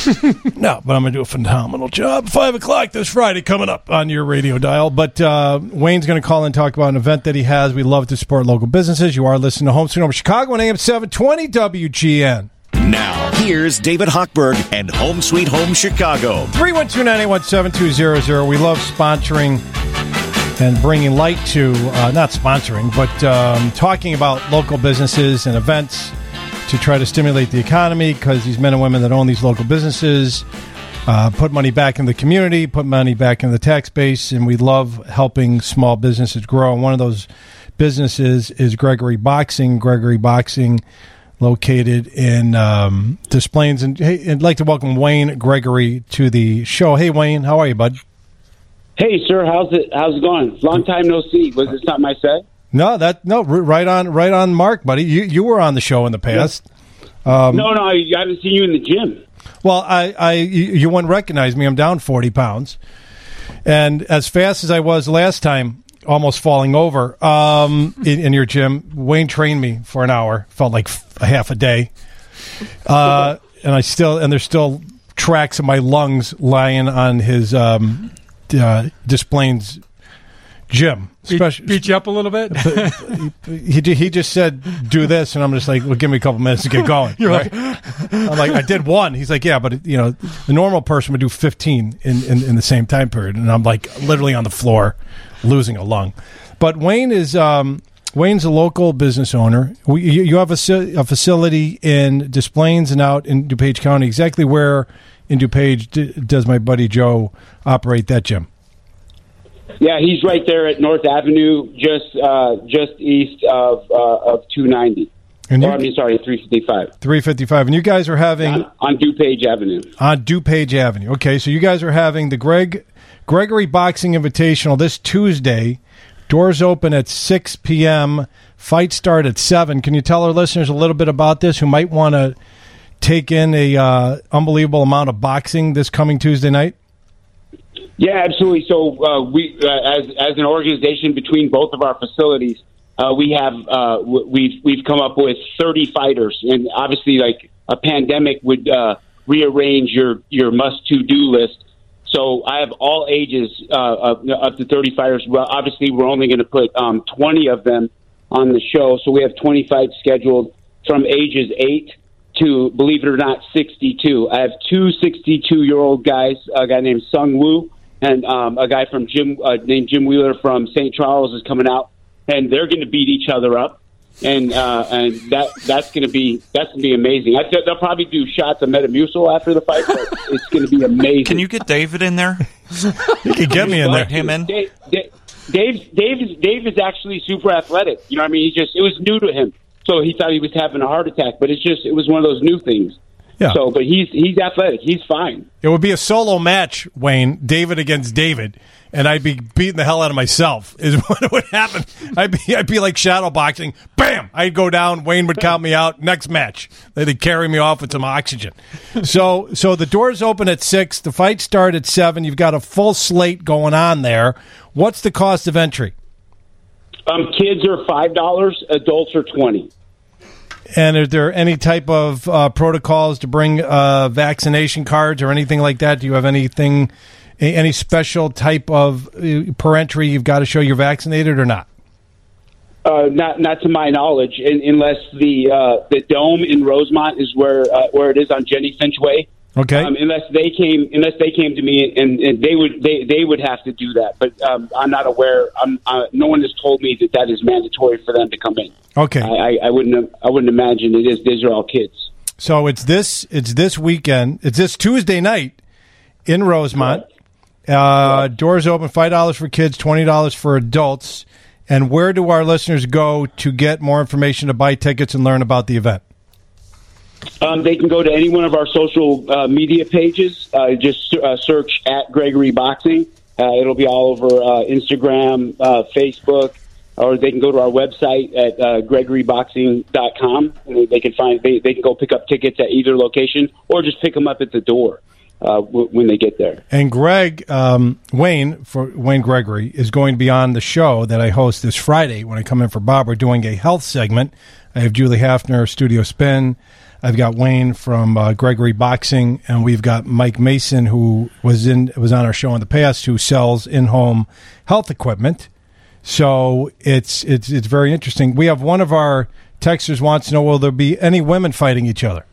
No, but I'm going to do a phenomenal job. five o'clock this Friday coming up on your radio dial. But uh, Wayne's going to call and talk about an event that he has. We love to support local businesses. You are listening to Home Sweet Home Chicago on A M seven twenty W G N. Now, here's David Hochberg and Home Sweet Home Chicago. three one two nine eight one seven two zero zero. We love sponsoring and bringing light to, uh, not sponsoring, but um, talking about local businesses and events to try to stimulate the economy, because these men and women that own these local businesses uh, put money back in the community, put money back in the tax base, and we love helping small businesses grow. And one of those businesses is Gregory Boxing. Gregory Boxing, located in um, Des Plaines. And hey, I'd like to welcome Wayne Gregory to the show. Hey, Wayne, how are you, bud? Hey, sir, how's it? How's it going? Long time no see. Was it something I said? No, that no, right on, right on, mark, buddy. You you were on the show in the past. Um, no, no, I haven't seen you in the gym. Well, I, I, you, you wouldn't recognize me. I'm down forty pounds, and as fast as I was last time, almost falling over um, in, in your gym. Wayne trained me for an hour. Felt like f- a half a day, uh, and I still and there's still tracks of my lungs lying on his um, uh, Des Plaines gym. Beat, beat you up a little bit. he he just said do this, and I'm just like, well, give me a couple minutes to get going. You're right? like, I'm like, I did one. He's like, yeah, but you know, the normal person would do fifteen in, in in the same time period, and I'm like literally on the floor, losing a lung. But Wayne is um, Wayne's a local business owner. We, you, you have a, a facility in Des Plaines and out in DuPage County. Exactly where in DuPage d- does my buddy Joe operate that gym? Yeah, he's right there at North Avenue, just uh, just east of uh, of two ninety. And or, I mean, sorry, three fifty-five. three fifty-five. And you guys are having... On, on DuPage Avenue. On DuPage Avenue. Okay, so you guys are having the Greg Gregory Boxing Invitational this Tuesday. Doors open at six p.m. Fights start at seven. Can you tell our listeners a little bit about this who might want to take in a uh, unbelievable amount of boxing this coming Tuesday night? Yeah, absolutely. So uh, we, uh, as as an organization between both of our facilities, uh, we have uh, w- we've we've come up with thirty fighters, and obviously, like a pandemic would uh, rearrange your your must to do list. So I have all ages uh, up, up to thirty fighters. Well, obviously, we're only going to put um, twenty of them on the show. So we have twenty fights scheduled from ages eight to, believe it or not, sixty-two. I have two sixty-two-year-old guys, a guy named Sung Woo and um, a guy from Jim uh, named Jim Wheeler from Saint Charles is coming out, and they're going to beat each other up. And uh, and that that's going to be that's going to be amazing. I th- they'll probably do shots of Metamucil after the fight, but it's going to be amazing. Can you get David in there? You can get me in there. Him in. Dave, Dave, Dave, Dave, is, Dave is actually super athletic. You know what I mean? He just it was new to him, so he thought he was having a heart attack. But it's just it was one of those new things. Yeah. So, but he's he's athletic. He's fine. It would be a solo match, Wayne, David against David, and I'd be beating the hell out of myself. Is what would happen. I'd be I'd be like shadow boxing. Bam! I'd go down. Wayne would count me out. Next match, they'd carry me off with some oxygen. So so the doors open at six. The fights start at seven. You've got a full slate going on there. What's the cost of entry? Um, kids are five dollars. Adults are twenty. And are there any type of uh, protocols to bring uh, vaccination cards or anything like that? Do you have anything, any special type of uh, per entry you've got to show you're vaccinated or not? Uh, not not to my knowledge, in, unless the uh, the Dome in Rosemont is where uh, where it is on Jenny Finch Way. Okay. Um, unless they came, unless they came to me, and, and they would they, they would have to do that. But um, I'm not aware. I'm, uh, no one has told me that that is mandatory for them to come in. Okay. I, I, I wouldn't. I wouldn't imagine it is. These are all kids. So it's this. It's this weekend. It's this Tuesday night in Rosemont. Uh, doors open. Five dollars for kids. Twenty dollars for adults. And where do our listeners go to get more information, to buy tickets, and learn about the event? Um, they can go to any one of our social uh, media pages. Uh, just uh, search at Gregory Boxing. Uh, it'll be all over uh, Instagram, uh, Facebook, or they can go to our website at uh, gregory boxing dot com. They can find they, they can go pick up tickets at either location, or just pick them up at the door uh, w- when they get there. And Greg um, Wayne for Wayne Gregory is going to be on the show that I host this Friday when I come in for Bob. We're doing a health segment. I have Julie Hafner, Studio Spin. I've got Wayne from uh, Gregory Boxing, and we've got Mike Mason, who was in was on our show in the past, who sells in-home health equipment. So it's it's it's very interesting. We have one of our texters wants to know, will there be any women fighting each other?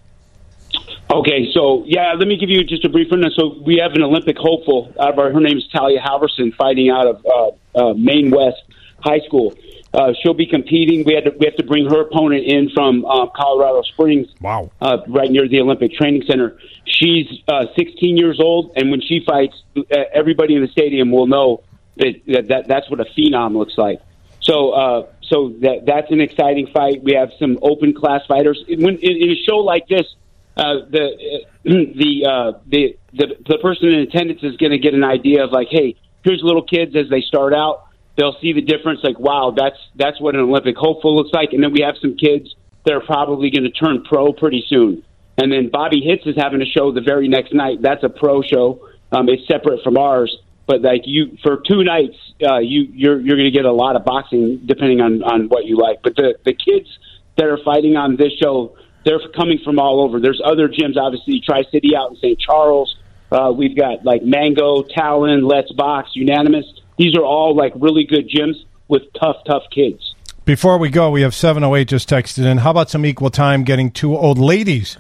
Okay, so yeah, let me give you just a brief rundown. So we have an Olympic hopeful. Out of our, her name is Talia Halverson, fighting out of uh, uh, Maine West High School. Uh, she'll be competing. We had to, we have to bring her opponent in from uh, Colorado Springs. Wow. Uh, right near the Olympic Training Center. She's uh, sixteen years old, and when she fights, uh, everybody in the stadium will know that, that, that that's what a phenom looks like. So, uh, so that that's an exciting fight. We have some open class fighters. When in, in a show like this, uh, the uh, the, uh, the the the person in attendance is going to get an idea of like, hey, here's little kids as they start out. They'll see the difference, like, wow, that's that's what an Olympic hopeful looks like. And then we have some kids that are probably going to turn pro pretty soon. And then Bobby Hitz is having a show the very next night. That's a pro show. Um, it's separate from ours. But like you, for two nights, uh, you you're you're going to get a lot of boxing depending on, on what you like. But the the kids that are fighting on this show, they're coming from all over. There's other gyms, obviously, Tri-City out in Saint Charles. Uh, we've got like Mango, Talon, Let's Box, Unanimous. These are all like really good gyms with tough, tough kids. Before we go, we have seven oh eight just texted in. How about some equal time getting two old ladies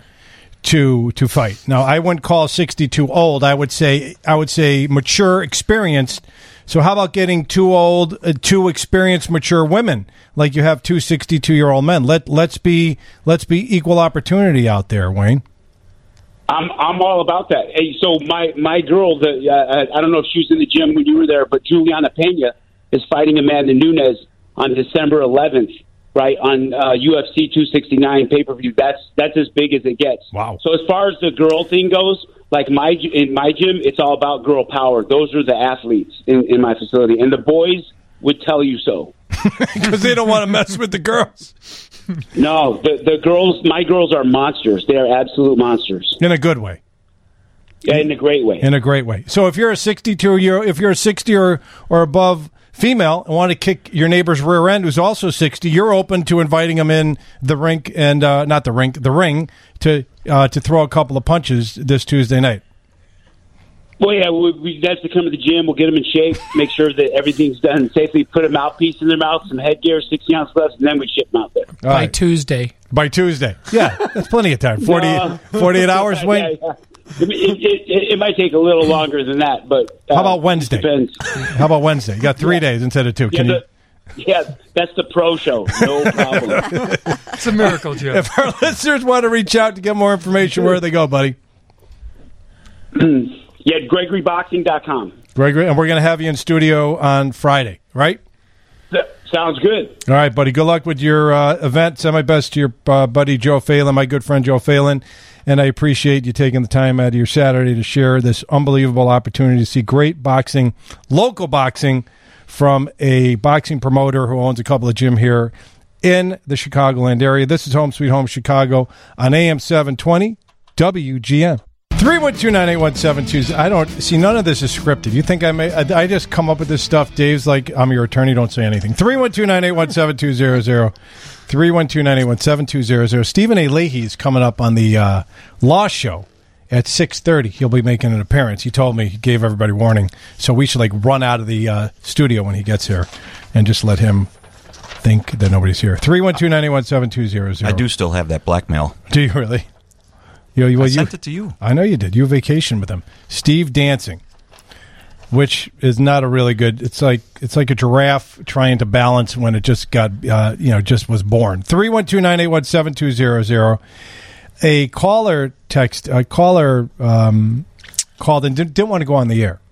to to fight? Now, I wouldn't call sixty-two old. I would say I would say mature, experienced. So how about getting two old, uh, two experienced, mature women like you have two sixty-two-year-old men? Let let's be let's be equal opportunity out there, Wayne. I'm I'm all about that. Hey, so my my girl, the uh, I don't know if she was in the gym when you were there, but Juliana Pena is fighting Amanda Nunes on December eleventh, right on uh, U F C two sixty-nine pay per view. That's that's as big as it gets. Wow. So as far as the girl thing goes, like my in my gym, it's all about girl power. Those are the athletes in, in my facility, and the boys would tell you so because they don't want to mess with the girls. No, the the girls, my girls are monsters. They are absolute monsters. In a good way. Yeah, in a great way. In a great way. So if you're a sixty-two year, if you're a sixty or, or above female and want to kick your neighbor's rear end who's also sixty, you're open to inviting them in the rink and uh, not the rink, the ring to uh, to throw a couple of punches this Tuesday night. Well, yeah, we, we guys to come to the gym. We'll get them in shape, make sure that everything's done safely, put a mouthpiece in their mouth, some headgear, sixty ounce gloves, and then we ship them out there. By right. Tuesday. By Tuesday. Yeah, that's plenty of time. forty, no. forty-eight hours, Wayne? Yeah, yeah. It, it, it, it might take a little longer than that, but... Uh, How about Wednesday? Depends. How about Wednesday? You got three yeah. days instead of two. Can yeah, you... the, yeah, that's the pro show. No problem. It's a miracle, Joe. If our listeners want to reach out to get more information, where do they go, buddy? Yeah, gregory boxing dot com. Gregory, and we're going to have you in studio on Friday, right? That sounds good. All right, buddy. Good luck with your uh, event. Send my best to your uh, buddy Joe Phelan, my good friend Joe Phelan, and I appreciate you taking the time out of your Saturday to share this unbelievable opportunity to see great boxing, local boxing, from a boxing promoter who owns a couple of gym here in the Chicagoland area. This is Home Sweet Home Chicago on A M seven twenty W G N. three one two, nine eight one, seven two zero. I don't see, none of this is scripted. You think I may? I, I just come up with this stuff. Dave's like, I'm your attorney, don't say anything. three one two, nine eight one, seven two zero zero. three one two, nine eight one, seven two zero zero. Stephen A. Leahy is coming up on the uh, Law Show at six thirty. He'll be making an appearance. He told me, he gave everybody warning. So we should like run out of the uh, studio when he gets here and just let him think that nobody's here. three one two, nine eight one, seven two zero zero. I do still have that blackmail. Do you really? You know, well, I you, sent it to you. I know you did. You vacation with him. Steve Dancing, which is not a really good. It's like it's like a giraffe trying to balance when it just got uh, you know just was born. Three one two nine eight one seven two zero zero. A caller text. A caller um, called and didn't, didn't want to go on the air.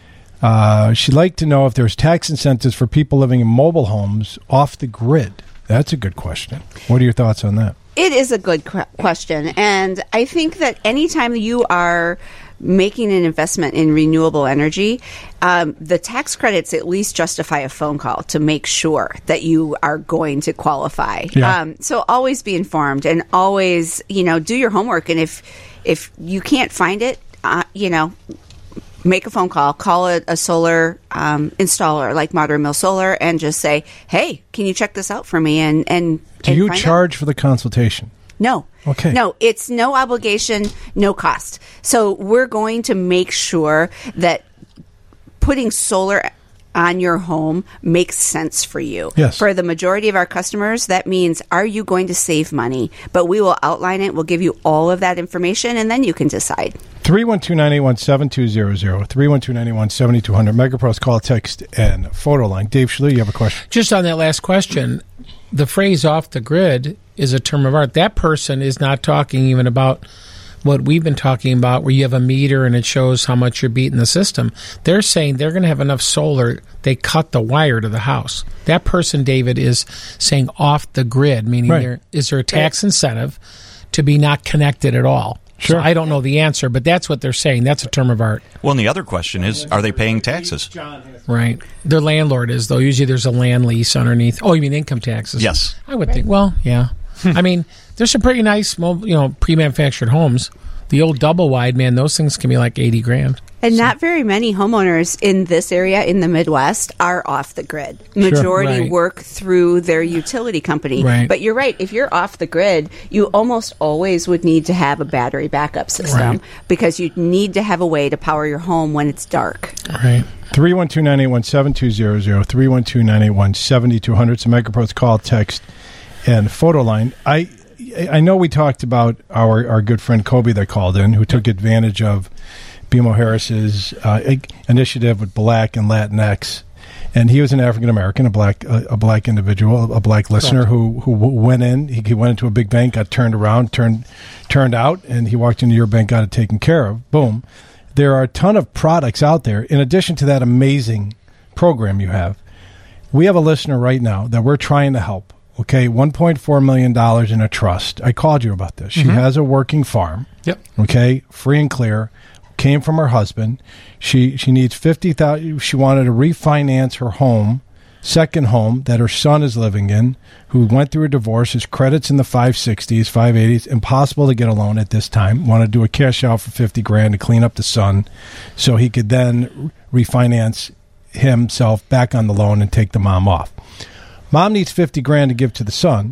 Uh, she'd like to know if there's tax incentives for people living in mobile homes off the grid. That's a good question. What are your thoughts on that? It is a good qu- question. And I think that anytime you are making an investment in renewable energy, um, the tax credits at least justify a phone call to make sure that you are going to qualify. Yeah. Um, so always be informed and always, you know, do your homework. And if, if you can't find it, uh, you know, make a phone call, call a, a solar um, installer like Modern Mill Solar and just say, hey, can you check this out for me? And, and Do and you find charge out? for the consultation? No. Okay. No, it's no obligation, no cost. So we're going to make sure that putting solar on your home makes sense for you. Yes. For the majority of our customers, that means, are you going to save money? But we will outline it. We'll give you all of that information, and then you can decide. three one two, nine eight one, seven two zero zero. three one two, nine eight one, seven two zero zero. MegaPros call, text, and photo line. Dave Schluter, you have a question? Just on that last question, the phrase off the grid is a term of art. That person is not talking even about what we've been talking about, where you have a meter and it shows how much you're beating the system. They're saying they're going to have enough solar, they cut the wire to the house. That person, David, is saying off the grid, meaning Right. there is there a tax incentive to be not connected at all? Sure. So I don't know the answer, but that's what they're saying. That's a term of art. Well, and the other question is, are they paying taxes? Right. Their landlord is, though. Usually there's a land lease underneath. Oh, you mean income taxes? Yes. I would think. Well, yeah. I mean, there's some pretty nice, mo- you know, pre-manufactured homes. The old double wide, man, those things can be like eighty grand. And so. Not very many homeowners in this area in the Midwest are off the grid. Majority Sure, right. work through their utility company. Right. But you're right. If you're off the grid, you almost always would need to have a battery backup system Right. because you need to have a way to power your home when it's dark. Right. three one two, nine eight one, seven two zero zero. three one two, nine eight one, seven two zero zero. It's a MegaPros call, text, and photo line. I I know we talked about our, our good friend Kobe that called in, who took advantage of B M O Harris's uh, initiative with Black and Latinx, and he was an African American, a black a, a black individual, a black listener who who went in. He, he went into a big bank, got turned around, turned turned out, and he walked into your bank, got it taken care of. Boom. There are a ton of products out there. In addition to that amazing program you have, we have a listener right now that we're trying to help. Okay, one point four million dollars in a trust. I called you about this. She Mhm. has a working farm. Yep. Okay, free and clear. Came from her husband. She she needs fifty thousand dollars. She wanted to refinance her home, second home that her son is living in, who went through a divorce. His credit's in the five sixties, five eighties. Impossible to get a loan at this time. Want to do a cash out for fifty grand to clean up the son so he could then refinance himself back on the loan and take the mom off. Mom needs fifty grand to give to the son.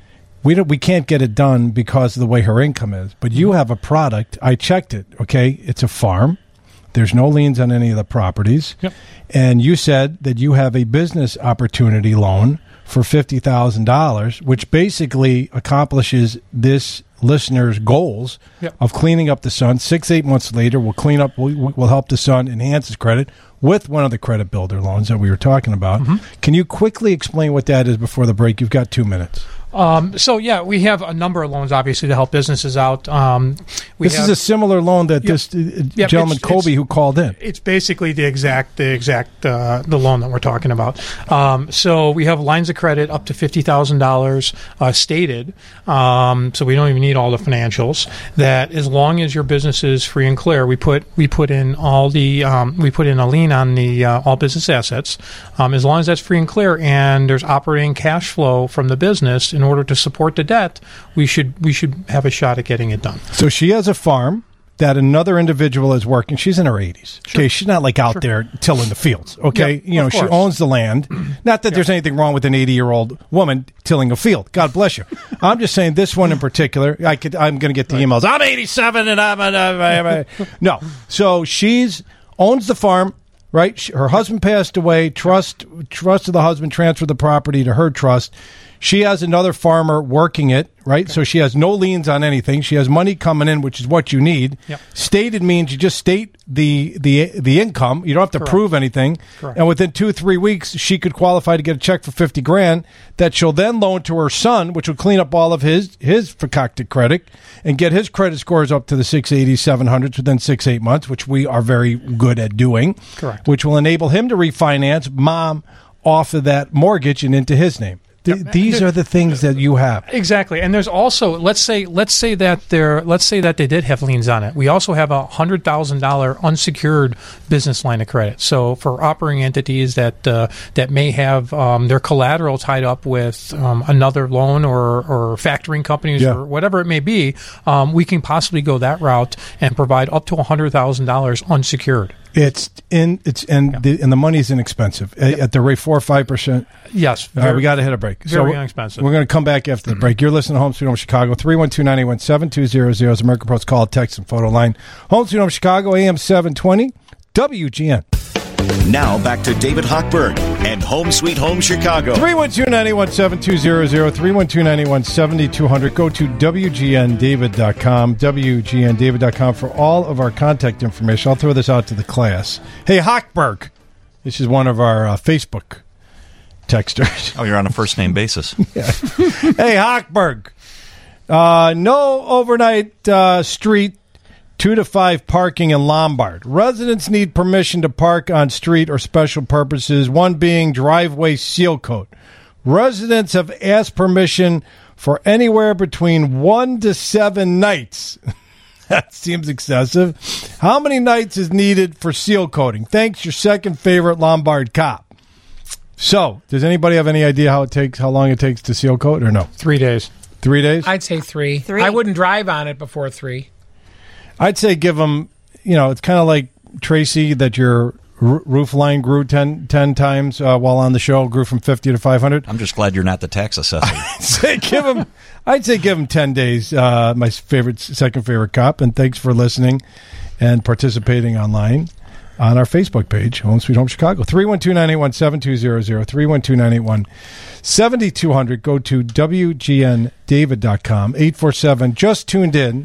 We don't, we can't get it done because of the way her income is. But you have a product. I checked it, okay? It's a farm, There's no liens on any of the properties. Yep. And you said that you have a business opportunity loan for fifty thousand dollars, which basically accomplishes this listener's goals Yep. of cleaning up the son. Six, eight months later, we'll clean up, we'll, we'll help the son enhance his credit with one of the credit builder loans that we were talking about. Mm-hmm. Can you quickly explain what that is before the break? You've got two minutes. Um, so yeah, we have a number of loans, obviously, to help businesses out. Um, we this have, is a similar loan that Yep. this uh, Yep, gentleman, it's- Kobe, it's- who called in. It's basically the exact, the exact, uh, the loan that we're talking about. Um, so we have lines of credit up to fifty thousand dollars uh, stated. Um, so we don't even need all the financials. That as long as your business is free and clear, we put we put in all the um, we put in a lien on the uh, all business assets. Um, as long as that's free and clear, and there's operating cash flow from the business in order to support the debt, we should we should have a shot at getting it done. So she has a farm that another individual is working. She's in her eighties. Okay, she's not like out there tilling the fields. Okay, Yep, you know, of she course. owns the land. Not that there's anything wrong with an eighty-year-old woman tilling a field. God bless you. I'm just saying this one in particular. I could. I'm going to get the emails. I'm eighty-seven and I'm. A, no. So she's owns the farm. Right. She, her husband passed away. Trust trust of the husband transferred the property to her trust. She has another farmer working it, right? Okay. So she has no liens on anything. She has money coming in, which is what you need. Yep. Stated means you just state the the the income. You don't have to Correct. prove anything. Correct. And within two three weeks, she could qualify to get a check for fifty grand that she'll then loan to her son, which will clean up all of his his concocted credit and get his credit scores up to the six eighty, seven hundreds within six eight months, which we are very good at doing. Correct. Which will enable him to refinance mom off of that mortgage and into his name. Th- Yep. These are the things that you have. Exactly, and there's also let's say let's say that they're let's say that they did have liens on it. We also have a hundred thousand dollar unsecured business line of credit. So for operating entities that uh, that may have um, their collateral tied up with um, another loan or or factoring companies Yeah. or whatever it may be, um, we can possibly go that route and provide up to a hundred thousand dollars unsecured. It's in it's and Yeah. the and the money's inexpensive at, at the rate four or five percent. Yes, All right, we got to hit a break. very we're- inexpensive. We're going to come back after the break. You're listening to Home Sweet Home Chicago. three one two, nine eight one, seven two zero zero is American Post call, text, and photo line. Home Sweet Home Chicago, A M seven twenty, W G N. Now back to David Hochberg and Home Sweet Home Chicago. three one two, nine eight one, seven two zero zero, three one two, nine eight one, seven two zero zero. Go to W G N David dot com, W G N David dot com for all of our contact information. I'll throw this out to the class. Hey, Hochberg. This is one of our uh, Facebook texters. Oh, you're on a first name basis. Yeah. Hey, Hochberg. Uh, no overnight uh, street two to five parking in Lombard. Residents need permission to park on street or special purposes, one being driveway seal coat. Residents have asked permission for anywhere between one to seven nights. That seems excessive. How many nights is needed for seal coating? Thanks, your second favorite Lombard cop. So, does anybody have any idea how it takes, how long it takes to seal coat, or no? Three days. Three days? I'd say three. Three. I wouldn't drive on it before three. I'd say give them, you know, it's kind of like Tracy, that your r- roof line grew ten, ten times uh, while on the show, grew from fifty to five hundred. I'm just glad you're not the tax assessor. I'd say give them, I'd say give them ten days, uh, my favorite, second favorite cop. And thanks for listening and participating online on our Facebook page, Home Sweet Home Chicago. three one two, nine eight one, seven two zero zero, three one two, nine eight one, seven two zero zero. Go to W G N David dot com, eight four seven, just tuned in.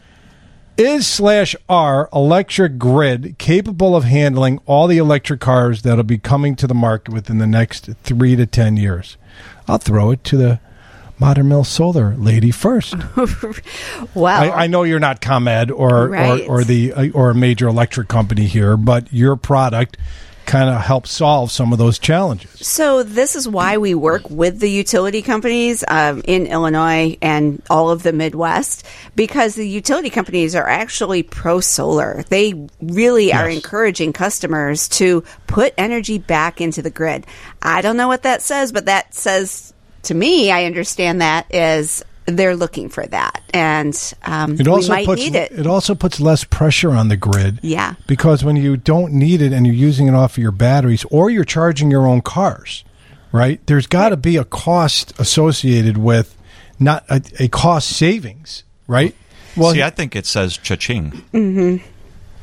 Is slash R electric grid capable of handling all the electric cars that'll be coming to the market within the next three to ten years? I'll throw it to the Modern Mill Solar lady first. Well, I, I know you're not ComEd or, Right. or or the uh, or a major electric company here, but your product kind of helps solve some of those challenges. So this is why we work with the utility companies um, in Illinois and all of the Midwest, because the utility companies are actually pro-solar. They really are Yes. encouraging customers to put energy back into the grid. I don't know what that says, but that says, to me, I understand that is they're looking for that, and um, It also we might puts need it. it also puts less pressure on the grid. Yeah. Because when you don't need it and you're using it off of your batteries or you're charging your own cars, right? There's got to be a cost associated with not a, a cost savings, right? Well, see, I think it says cha-ching. Mm-hmm.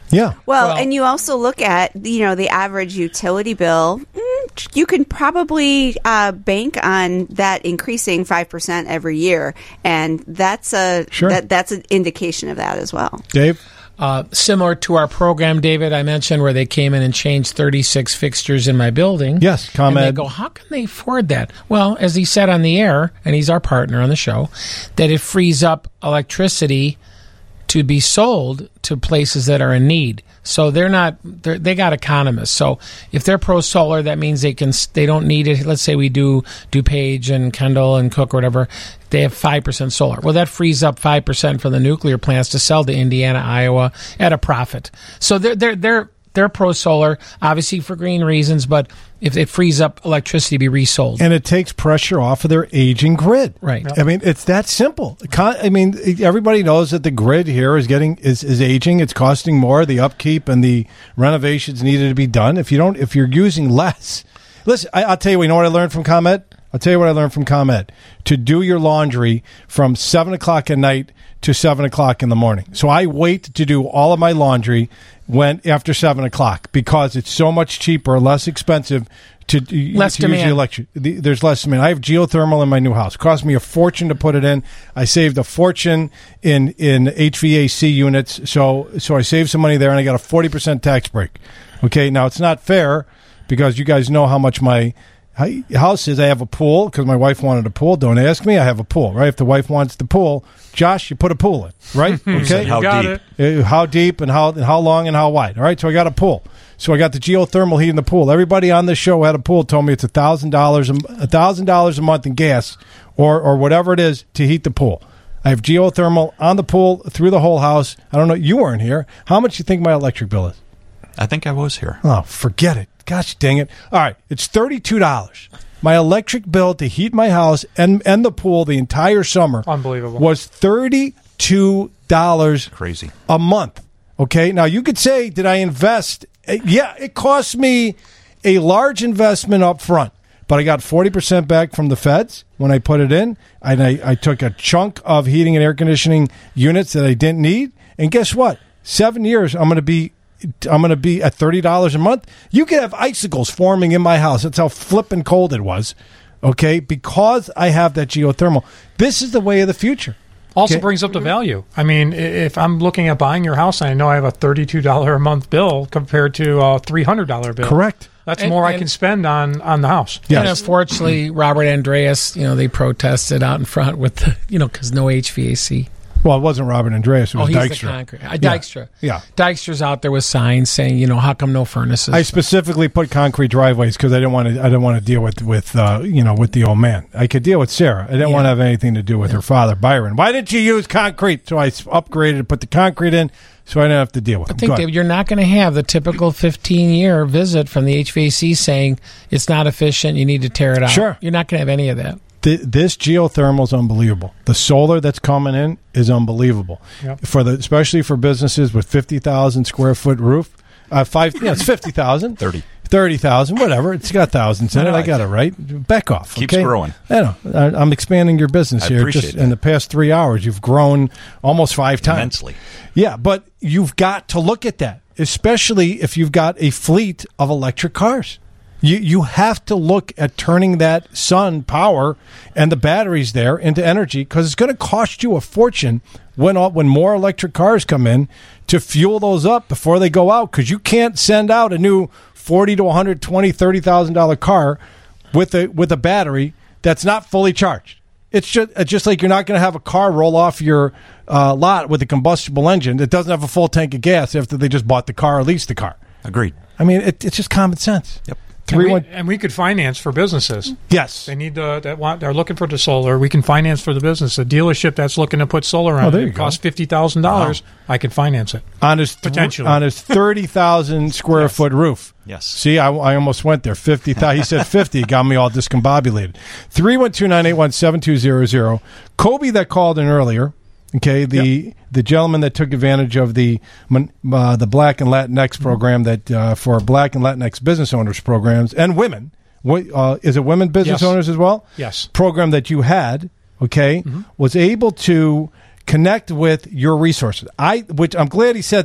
Yeah. Well, Well- and you also look at, you know, the average utility bill. mm, You can probably uh, bank on that increasing five percent every year, and that's a Sure. that, that's an indication of that as well. Dave? Uh, similar to our program, David, I mentioned where they came in and changed thirty-six fixtures in my building. Yes, And ComEd. they go, how can they afford that? Well, as he said on the air, and he's our partner on the show, that it frees up electricity to be sold to places that are in need. So they're not, they're, they got economists. So if they're pro solar, that means they can, they don't need it. Let's say we do DuPage and Kendall and Cook or whatever. They have five percent solar. Well, that frees up five percent from the nuclear plants to sell to Indiana, Iowa at a profit. So they're, they're, they're, they're pro solar, obviously for green reasons, but if it frees up electricity to be resold. And it takes pressure off of their aging grid. Right. I mean, it's that simple. Con- I mean, everybody knows that the grid here is getting is, is aging. It's costing more. The upkeep and the renovations needed to be done. If you don't, if you're using less, listen. I, I'll tell you. You know what I learned from ComEd? I'll tell you what I learned from ComEd. To do your laundry from seven o'clock at night to seven o'clock in the morning. So I wait to do all of my laundry when after seven o'clock because it's so much cheaper, less expensive to, Less to use demand. the electric. The, there's less demand. I have geothermal in my new house. It cost me a fortune to put it in. I saved a fortune in in H V A C units. So so I saved some money there, and I got a forty percent tax break. Okay, now it's not fair because you guys know how much my house is. I have a pool because my wife wanted a pool. Don't ask me. I have a pool, right? If the wife wants the pool, Josh, you put a pool in, right? Okay. How got deep? it. Uh, how deep and how and how long and how wide. All right, so I got a pool. So I got the geothermal heat in the pool. Everybody on this show who had a pool told me it's a thousand dollars a thousand dollars a month in gas or or whatever it is to heat the pool. I have geothermal on the pool through the whole house. I don't know. You weren't here. How much do you think my electric bill is? I think I was here. Oh, forget it. Gosh dang it. All right, it's thirty-two dollars. My electric bill to heat my house and, and the pool the entire summer Unbelievable. was thirty-two dollars Crazy. a month. Okay, now you could say, did I invest? Uh, Yeah, it cost me a large investment up front, but I got forty percent back from the feds when I put it in. And I, I took a chunk of heating and air conditioning units that I didn't need. And guess what? Seven years, I'm going to be I'm going to be at thirty dollars a month. You could have icicles forming in my house. That's how flippin' cold it was. Okay, because I have that geothermal. This is the way of the future. Also Okay. brings up the value. I mean, i- if I'm looking at buying your house, and I know I have a thirty-two dollars a month bill compared to a three hundred dollars bill. Correct. That's And- more I and- can spend on, on the house. Yes. And unfortunately, Robert Andreas, you know, they protested out in front with the, you know, because no H V A C. Well, it wasn't Robert Andreas. It Oh, was he's Dykstra. the concrete. Uh, Yeah. Dykstra. Yeah. Dykstra's out there with signs saying, you know, how come no furnaces? I specifically put concrete driveways because I didn't want to. I didn't want to deal with with uh, you know with the old man. I could deal with Sarah. I didn't Yeah. want to have anything to do with her father, Byron. Why didn't you use concrete? So I s- upgraded, put the concrete in, so I didn't have to deal with I him. think, Go David, ahead. you're not going to have the typical fifteen-year visit from the H V A C saying it's not efficient, you need to tear it out. Sure. You're not going to have any of that. Th- this geothermal is unbelievable. The solar that's coming in is unbelievable. Yep. For the especially for businesses with fifty thousand square foot roof, uh, five. Yeah, it's fifty thousand. thirty. Thirty thousand, whatever. It's got thousands in it. I got it right. Back off. Keeps okay? growing. I know. I, I'm expanding your business I here. appreciate Just that. in the past three hours, you've grown almost five times. Immensely. Yeah, but you've got to look at that, especially if you've got a fleet of electric cars. You you have to look at turning that sun power and the batteries there into energy because it's going to cost you a fortune when all, when more electric cars come in to fuel those up before they go out because you can't send out a new forty to one hundred twenty, thirty thousand dollar car with a with a battery that's not fully charged. It's just it's just like you're not going to have a car roll off your uh, lot with a combustible engine that doesn't have a full tank of gas after they just bought the car or leased the car. Agreed. I mean, it, it's just common sense. Yep. And Three we, one. and we could finance for businesses. Yes. They need the that want they're looking for the solar. We can finance for the business. A dealership that's looking to put solar on Oh, it, there you it go. costs fifty thousand dollars. I can finance it. On his th- Potentially. on his thirty thousand square foot roof. Yes. See, I, I almost went there. Fifty thousand. He said fifty. Got me all discombobulated. Three one two nine eight one seven two zero zero. Kobe that called in earlier. Okay, the Yep. the gentleman that took advantage of the uh, the Black and Latinx program that uh, for Black and Latinx business owners programs and women. What, uh, is it women business Yes. owners as well? Yes. Program that you had, okay, Mm-hmm. was able to connect with your resources. I, which I'm glad he said that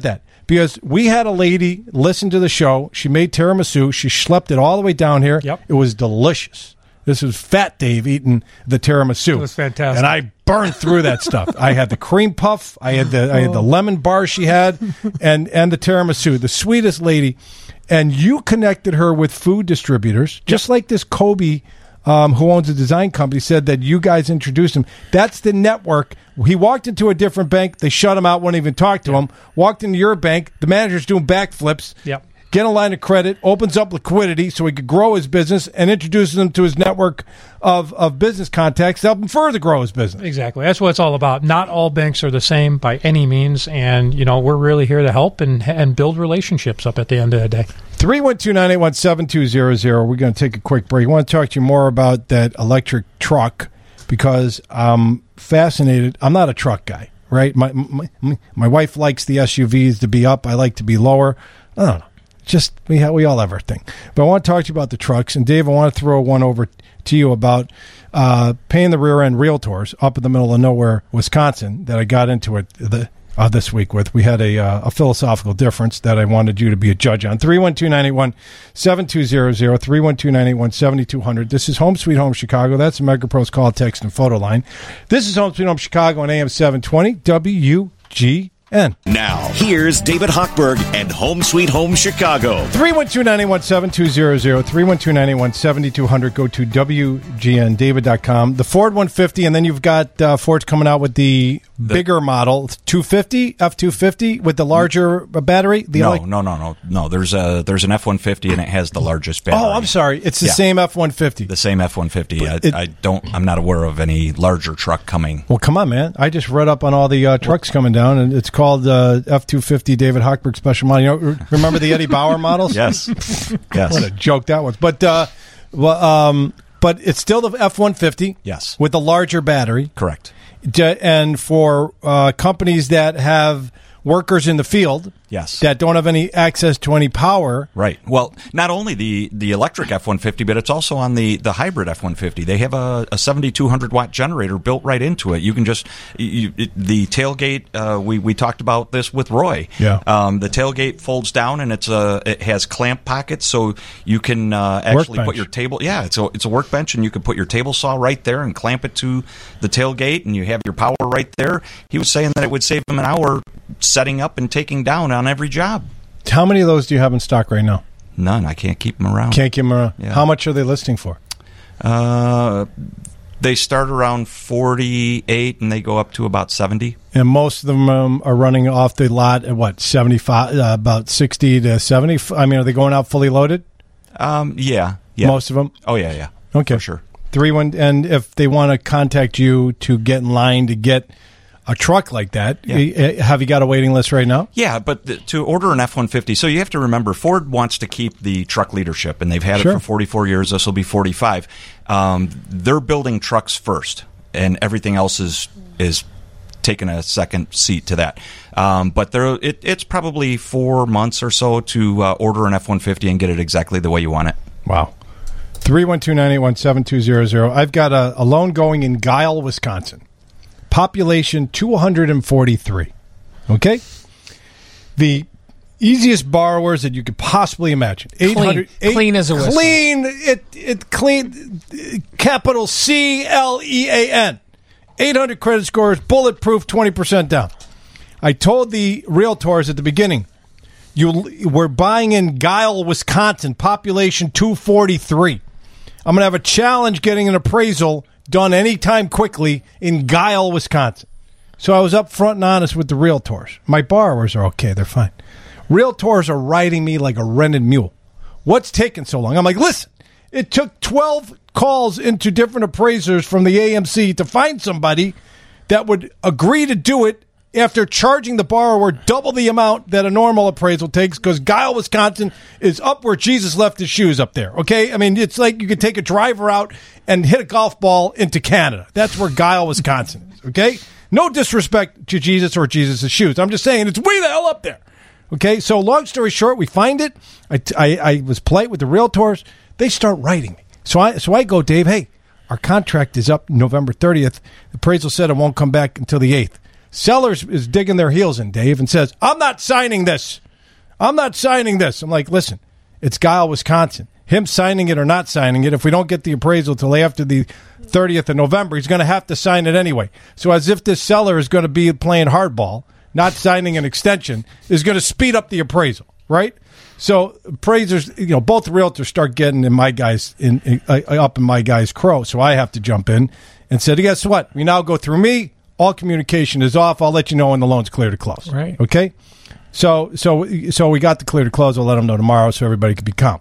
because we had a lady listen to the show. She made tiramisu. She schlepped it all the way down here. Yep. It was delicious. This was Fat Dave eating the tiramisu. It was fantastic. And I burned through that stuff. I had the cream puff. I had the I had the lemon bar she had, and and the tiramisu. The sweetest lady. And you connected her with food distributors, just like this Kobe, um, who owns a design company, said that you guys introduced him. That's the network. He walked into a different bank. They shut him out, wouldn't even talk to him. Walked into your bank. The manager's doing backflips. Yep. Get a line of credit, opens up liquidity so he could grow his business, and introduces him to his network of, of business contacts to help him further grow his business. Exactly. That's what it's all about. Not all banks are the same by any means, and you know we're really here to help and and build relationships up at the end of the day. three one two, nine eight one, seven two zero zero. We're going to take a quick break. I want to talk to you more about that electric truck because I'm fascinated. I'm not a truck guy, right? My my, my wife likes the S U Vs to be up. I like to be lower. I don't know. Just we ha- we all have our thing. But I want to talk to you about the trucks. And, Dave, I want to throw one over to you about uh, paying the rear-end realtors up in the middle of nowhere, Wisconsin, that I got into it the, uh, this week with. We had a, uh, a philosophical difference that I wanted you to be a judge on. three one two, nine eight one, seven two zero zero, three one two, nine eight one, seven two zero zero. This is Home Sweet Home Chicago. That's the MegaPro's call, text, and photo line. This is Home Sweet Home Chicago on A M seven twenty W G N. Now, here's David Hochberg and Home Sweet Home Chicago. three one two, nine eight one, seven two zero zero, three one two, nine eight one, seven two zero zero. Go to W G N David dot com. The Ford one fifty, and then you've got uh, Ford's coming out with the, the bigger model, two fifty, F two fifty, with the larger battery. The no, elec- no, no, no, no. There's a there's an F one fifty, and it has the largest battery. Oh, I'm sorry. It's the yeah. same F one fifty. The same F one fifty. I, it, I don't. I'm not aware of any larger truck coming. Well, come on, man. I just read up on all the uh, trucks coming down, and it's called uh, F two fifty David Hochberg Special Model. You know, remember the Eddie Bauer models? Yes. Yes. What a joke that was. But uh, well, um, but it's still the F one fifty. Yes. With the larger battery. Correct. And for uh, companies that have workers in the field, yes, that don't have any access to any power. Right. Well, not only the, the electric F one fifty, but it's also on the, the hybrid F one fifty. They have a, a seventy-two hundred watt generator built right into it. You can just you, it, the tailgate. Uh, we we talked about this with Roy. Yeah. Um, the tailgate folds down and it's a it has clamp pockets, so you can uh, actually Workbench. put your table. Yeah, it's a it's a workbench, and you can put your table saw right there and clamp it to the tailgate, and you have your power right there. He was saying that it would save him an hour setting up and taking down on every job. How many of those do you have in stock right now? None. I can't keep them around. Can't keep them around. Yeah. How much are they listing for? Uh, they start around forty-eight and they go up to about seventy. And most of them um, are running off the lot at what, seventy-five, uh, about sixty to seventy? I mean, are they going out fully loaded? Um, yeah, yeah. Most of them? Oh, yeah, yeah. Okay. For sure. Three one, and if they want to contact you to get in line to get a truck like that, Yeah. have you got a waiting list right now? Yeah, but the, to order an F one fifty, so you have to remember, Ford wants to keep the truck leadership, and they've had Sure. it for forty-four years. This will be forty-five. Um, they're building trucks first, and everything else is is taking a second seat to that. Um, but there, it, it's probably four months or so to uh, order an F one fifty and get it exactly the way you want it. Wow. three one two, nine eight one, seven two zero zero. I've got a, a loan going in Guile, Wisconsin. Population two hundred forty-three. Okay? The easiest borrowers that you could possibly imagine. eight hundred, Clean. Clean as a whistle. Clean. It, it clean. Capital C L E A N. eight hundred credit scores, bulletproof, twenty percent down. I told the realtors at the beginning, you we're buying in Guile, Wisconsin, population two forty-three. I'm going to have a challenge getting an appraisal done anytime quickly in Guile, Wisconsin. So I was up front and honest with the realtors. My borrowers are okay. They're fine. Realtors are riding me like a rented mule. What's taking so long? I'm like, listen, it took twelve calls into different appraisers from the A M C to find somebody that would agree to do it after charging the borrower double the amount that a normal appraisal takes, because Guile, Wisconsin is up where Jesus left his shoes up there, okay? I mean, it's like you could take a driver out and hit a golf ball into Canada. That's where Guile, Wisconsin is, okay? No disrespect to Jesus or Jesus' shoes. I'm just saying it's way the hell up there, okay? So long story short, we find it. I, I, I was polite with the realtors. They start writing me. So I, so I go, Dave, hey, our contract is up November thirtieth. The appraisal said it won't come back until the eighth. Sellers is digging their heels in, Dave, and says, I'm not signing this. I'm not signing this. I'm like, listen, it's Guile, Wisconsin. Him signing it or not signing it, if we don't get the appraisal till after the thirtieth of November, he's going to have to sign it anyway. So as if this seller is going to be playing hardball, not signing an extension, is going to speed up the appraisal, right? So appraisers, you know, both realtors start getting in my guys in, in uh, up in my guy's crow. So I have to jump in and say, guess what? We now go through me. All communication is off. I'll let you know when the loan's clear to close. Right. Okay. So so so we got the clear to close. I'll let them know tomorrow so everybody can be calm.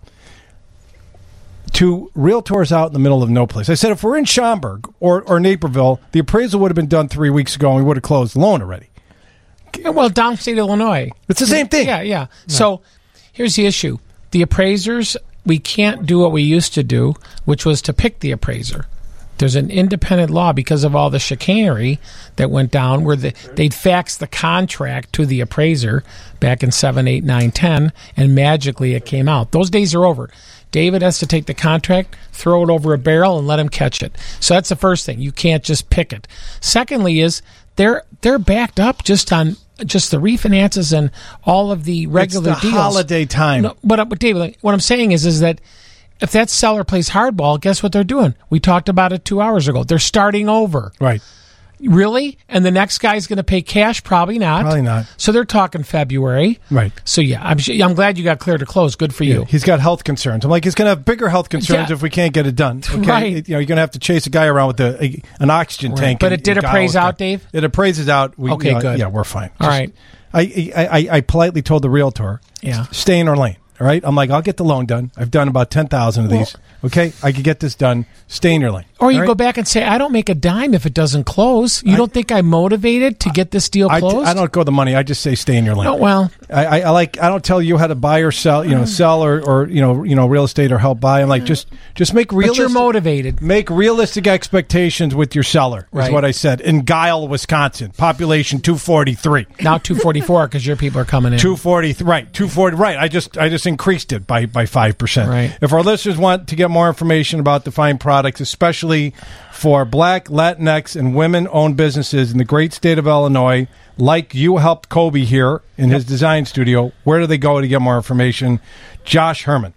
To realtors out in the middle of no place, I said if we're in Schaumburg or, or Naperville, the appraisal would have been done three weeks ago and we would have closed the loan already. Well, downstate Illinois. It's the same thing. Yeah, yeah. Right. So here's the issue. The appraisers, we can't do what we used to do, which was to pick the appraiser. There's an independent law because of all the chicanery that went down where the, they'd fax the contract to the appraiser back in seven, eight, nine, ten, and magically it came out. Those days are over. David has to take the contract, throw it over a barrel, and let him catch it. So that's the first thing. You can't just pick it. Secondly is they're they're backed up just on just the refinances and all of the regular it's the deals. Holiday time. No, but, but David, what I'm saying is is that if that seller plays hardball, guess what they're doing? We talked about it two hours ago. They're starting over. Right. Really? And the next guy's going to pay cash? Probably not. Probably not. So they're talking February. Right. So, yeah, I'm, I'm glad you got clear to close. Good for you. Yeah, he's got health concerns. I'm like, he's going to have bigger health concerns Yeah. if we can't get it done. Okay? Right. You know, you're going to have to chase a guy around with a, a an oxygen Right. tank. But and- it did and appraise Guile- out, Dave? It appraises out. We, Okay, you know, good. Yeah, we're fine. All Just- right. I, I, I, I politely told the realtor, Yeah. stay in our lane. All right. I'm like, I'll get the loan done. I've done about ten thousand of Well- these. Okay. I could get this done. Stay in your lane. Or you All right? go back and say, I don't make a dime if it doesn't close. You I- don't think I'm motivated to get this deal I, closed? I don't go the money. I just say stay in your lane. Oh, well. I, I, I like. I don't tell you how to buy or sell. You know, sell or, or you know, you know, real estate or help buy. I'm like, just just make But realistic. you're motivated. Make realistic expectations with your seller. Is Right. what I said. In Guile, Wisconsin, population two forty-three. Now two forty-four because your people are coming in. two forty, right? two forty, right? I just I just increased it by by five percent. Right. If our listeners want to get more information about the fine products, especially for Black, Latinx, and women-owned businesses in the great state of Illinois, like you helped Kobe here in his design studio, where do they go to get more information? Josh Herman.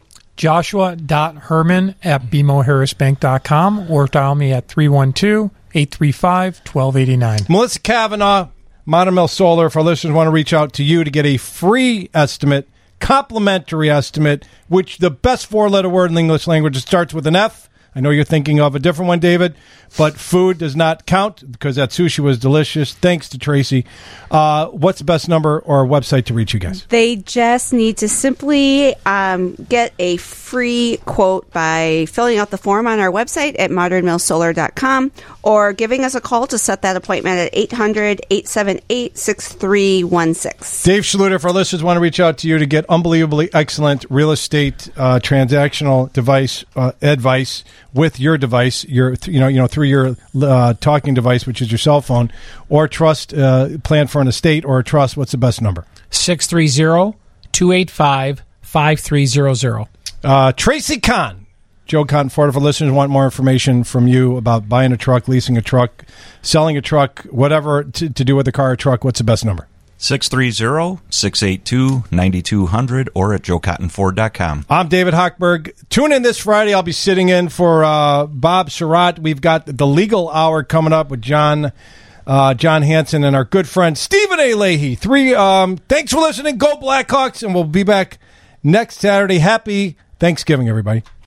Joshua.Herman at B M O Harris Bank dot com or dial me at three one two, eight three five, one two eight nine. Melissa Kavanaugh, Modern Mill Solar. If our listeners want to reach out to you to get a free estimate, complimentary estimate, which the best four-letter word in the English language starts with an F. I know you're thinking of a different one, David, but food does not count because that sushi was delicious. Thanks to Tracy. Uh, what's the best number or website to reach you guys? They just need to simply um, get a free quote by filling out the form on our website at modern mill solar dot com or giving us a call to set that appointment at eight hundred, eight seven eight, six three one six. Dave Schluter, if our listeners want to reach out to you to get unbelievably excellent real estate uh, transactional device uh, advice with your device, your you know you know through your uh, talking device, which is your cell phone, or trust uh, plan for an estate or a trust, what's the best number? six three zero, two eight five, five three zero zero. Uh, Tracy Kahn, Joe Cotton Ford. If our listeners want more information from you about buying a truck, leasing a truck, selling a truck, whatever to, to do with a car or truck, what's the best number? six three zero, six eight two, nine two zero zero or at joe cotton ford dot com. I'm David Hochberg. Tune in this Friday. I'll be sitting in for uh, Bob Surratt. We've got the Legal Hour coming up with John uh, John Hanson and our good friend Stephen A. Leahy. Three. Um, thanks for listening. Go Blackhawks, and we'll be back next Saturday. Happy Thanksgiving, everybody.